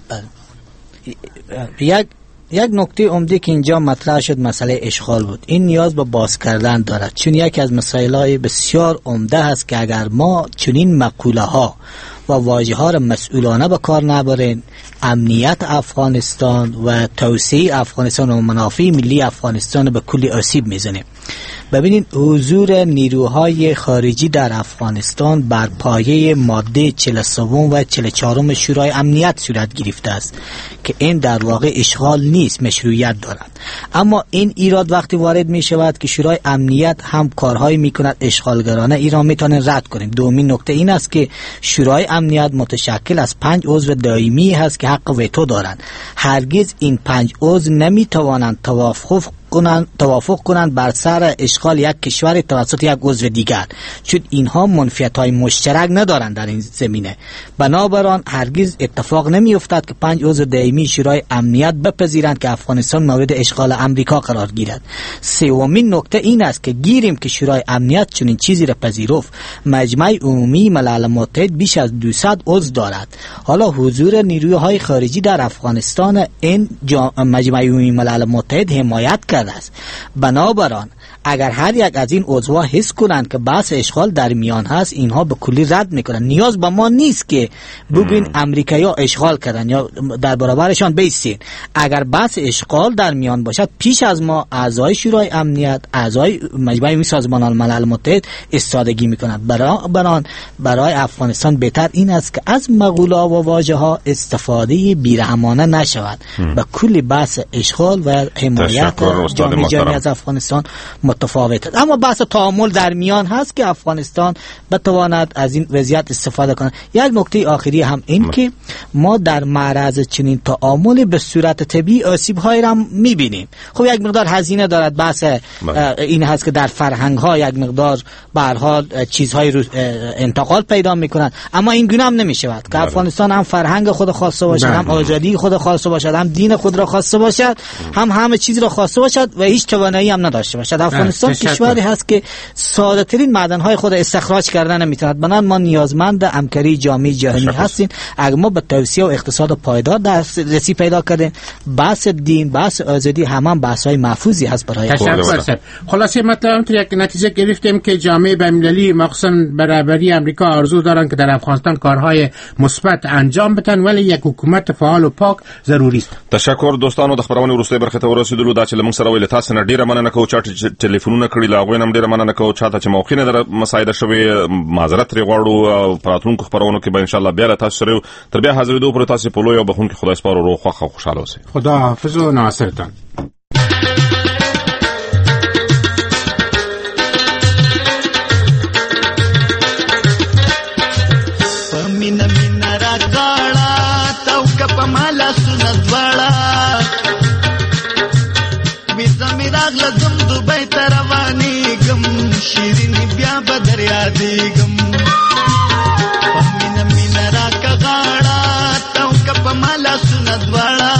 یک یک نکته عمده که اینجا مطرح شد مسئله اشغال بود. این نیاز به باز کردن دارد، چون یکی از مسائل‌های بسیار عمده است که اگر ما چنین مقوله ها و واژه ها را مسئولانه به کار نبریم، امنیت افغانستان و توسعه افغانستان و منافع ملی افغانستان به کلی آسیب میزنیم. ببینید حضور نیروهای خارجی در افغانستان بر پایه ماده چهل و سه و چهل و چهار شورای امنیت صورت گرفته است که این در واقع اشغال نیست، مشروعیت دارد. اما این ایراد وقتی وارد می شود که شورای امنیت هم کارهایی می کند اشغالگرانه، ایران می تونه رد کنیم. دومین نکته این است که شورای امنیت متشکل از پنج عضو دائمی هست که حق ویتو دارند. هرگز این پنج عضو نمی توانند توافق کنند توافق کنند بر سر اشغال یک کشور توسط یک عضو دیگر، چون اینها منفیت‌های مشترک ندارند در این زمینه. بنابراین هرگز اتفاق نمی افتد که پنج عضو دائمی شورای امنیت بپذیرند که افغانستان مورد اشغال امریکا قرار گیرد. سومین نکته این است که گیریم که شورای امنیت چنین چیزی را پذیرفت. مجمع عمومی ملل متحد بیش از دویست عضو دارد. حالا حضور نیروهای خارجی در افغانستان این مجمع عمومی ملل متحد حمایت کرد است. بنابراین اگر هر یک از این عضوها حس کنند که بحث اشغال در میان هست، اینها به کلی رد میکنن. نیاز به ما نیست که بگوین امریکایی‌ها اشغال کردن یا در برابرشان بیستین. اگر بحث اشغال در میان باشد، پیش از ما اعضای شورای امنیت، اعضای مجمع عمومی سازمان ملل متحد استادگی میکنند. برای برای افغانستان بهتر این است که از مقوله و واژه ها استفاده بیرحمانه نشود. به کلی بحث اشغال و حمایت جامعه جهانی از افغانستان متفاوت است. اما بحث تعامل در میان هست که افغانستان بتواند از این وضعیت استفاده کنه. یک نکته آخری هم این م. که ما در معرض چنین تعامل به صورت طبیعی آسیب‌هایی را می‌بینیم. خب یک مقدار هزینه دارد. بحث این هست که در فرهنگ‌ها یک مقدار به هر حال چیزهای انتقال پیدا می‌کنند، اما این گونه هم نمی‌شود که افغانستان هم فرهنگ خود خواسته باشد، هم آزادی خود خواسته باشد، هم دین خود را خواسته باشد، هم همه چیز را خواسته باشد و هیچ توانایی هم نداشته باشد. افغانستان کشوری هست که ساده ترین معدن‌های خود استخراج کردن نمی‌تواند. بنابراین ما نیازمند همکاری جامعه جهانی هستیم. اگر ما به توسعه و اقتصاد پایدار دسترسی پیدا کردیم، بحث دین، بحث آزادی، همان بحث‌های محفوظی هست برای تشکر. خلاصه مطلب تو یک نتیجه گرفتیم که جامعه بین‌المللی مخصوصاً برابری آمریکا آرزو دارن که در افغانستان کارهای مثبت انجام بدن، ولی یک حکومت فعال و پاک ضروری است. تشکر دوستانو. د خبرونې وروستۍ برخه ته ورسېدلو. دا چې موږ سره ویل تاسو نه ډیره مننه کوو چې ټلیفونونه کړی، لا غوښنه هم ډیره مننه کوو چاته چې موقع نه در مسایده شوی معذرت لري غواړو. پراتونکو خبرونو کې به ان شاء الله بیا له تاسو سره تر بیا حاضرېدو پر تاسو په لوی او بخون کې خدای سپارو روغ خوښ او خوشاله اوسئ. خدا حافظ و ناصرتان. Pamina minara را غاړه تاو کپ مالا سونه دواړه ویزه مې راغله ځم دوبۍ ته روانېږم شیرینې بیا به در یادېږم په مینه مینه راکه غاړه تاو کپ مالا سونه دواړه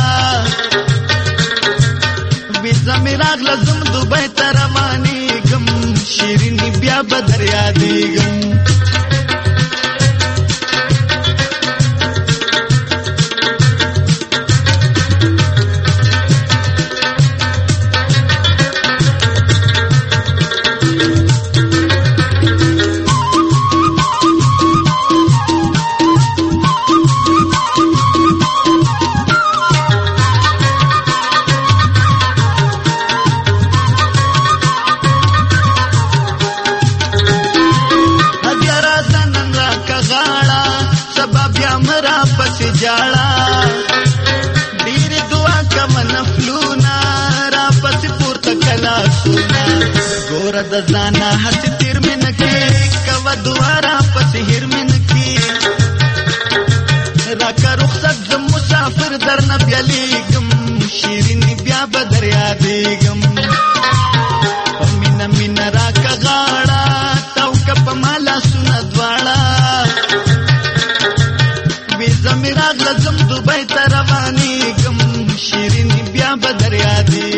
ویزه مې راغله ځم دوبۍ ته روانېږم شیرینې بیا به در یادېږم د ځانا هڅې تیر مې نه کې کوه دواره پسې هیر مې نه کې راکه رخصت د مسافر در نه بیلیږم شیرینې بیا به در یادېږم په مینه مینه راکه غاړه تاو که په ما لاسونه دواړه ویزه مې راغله ځم دوبۍ ته روانېږم شیرینې بیا به در یادېږم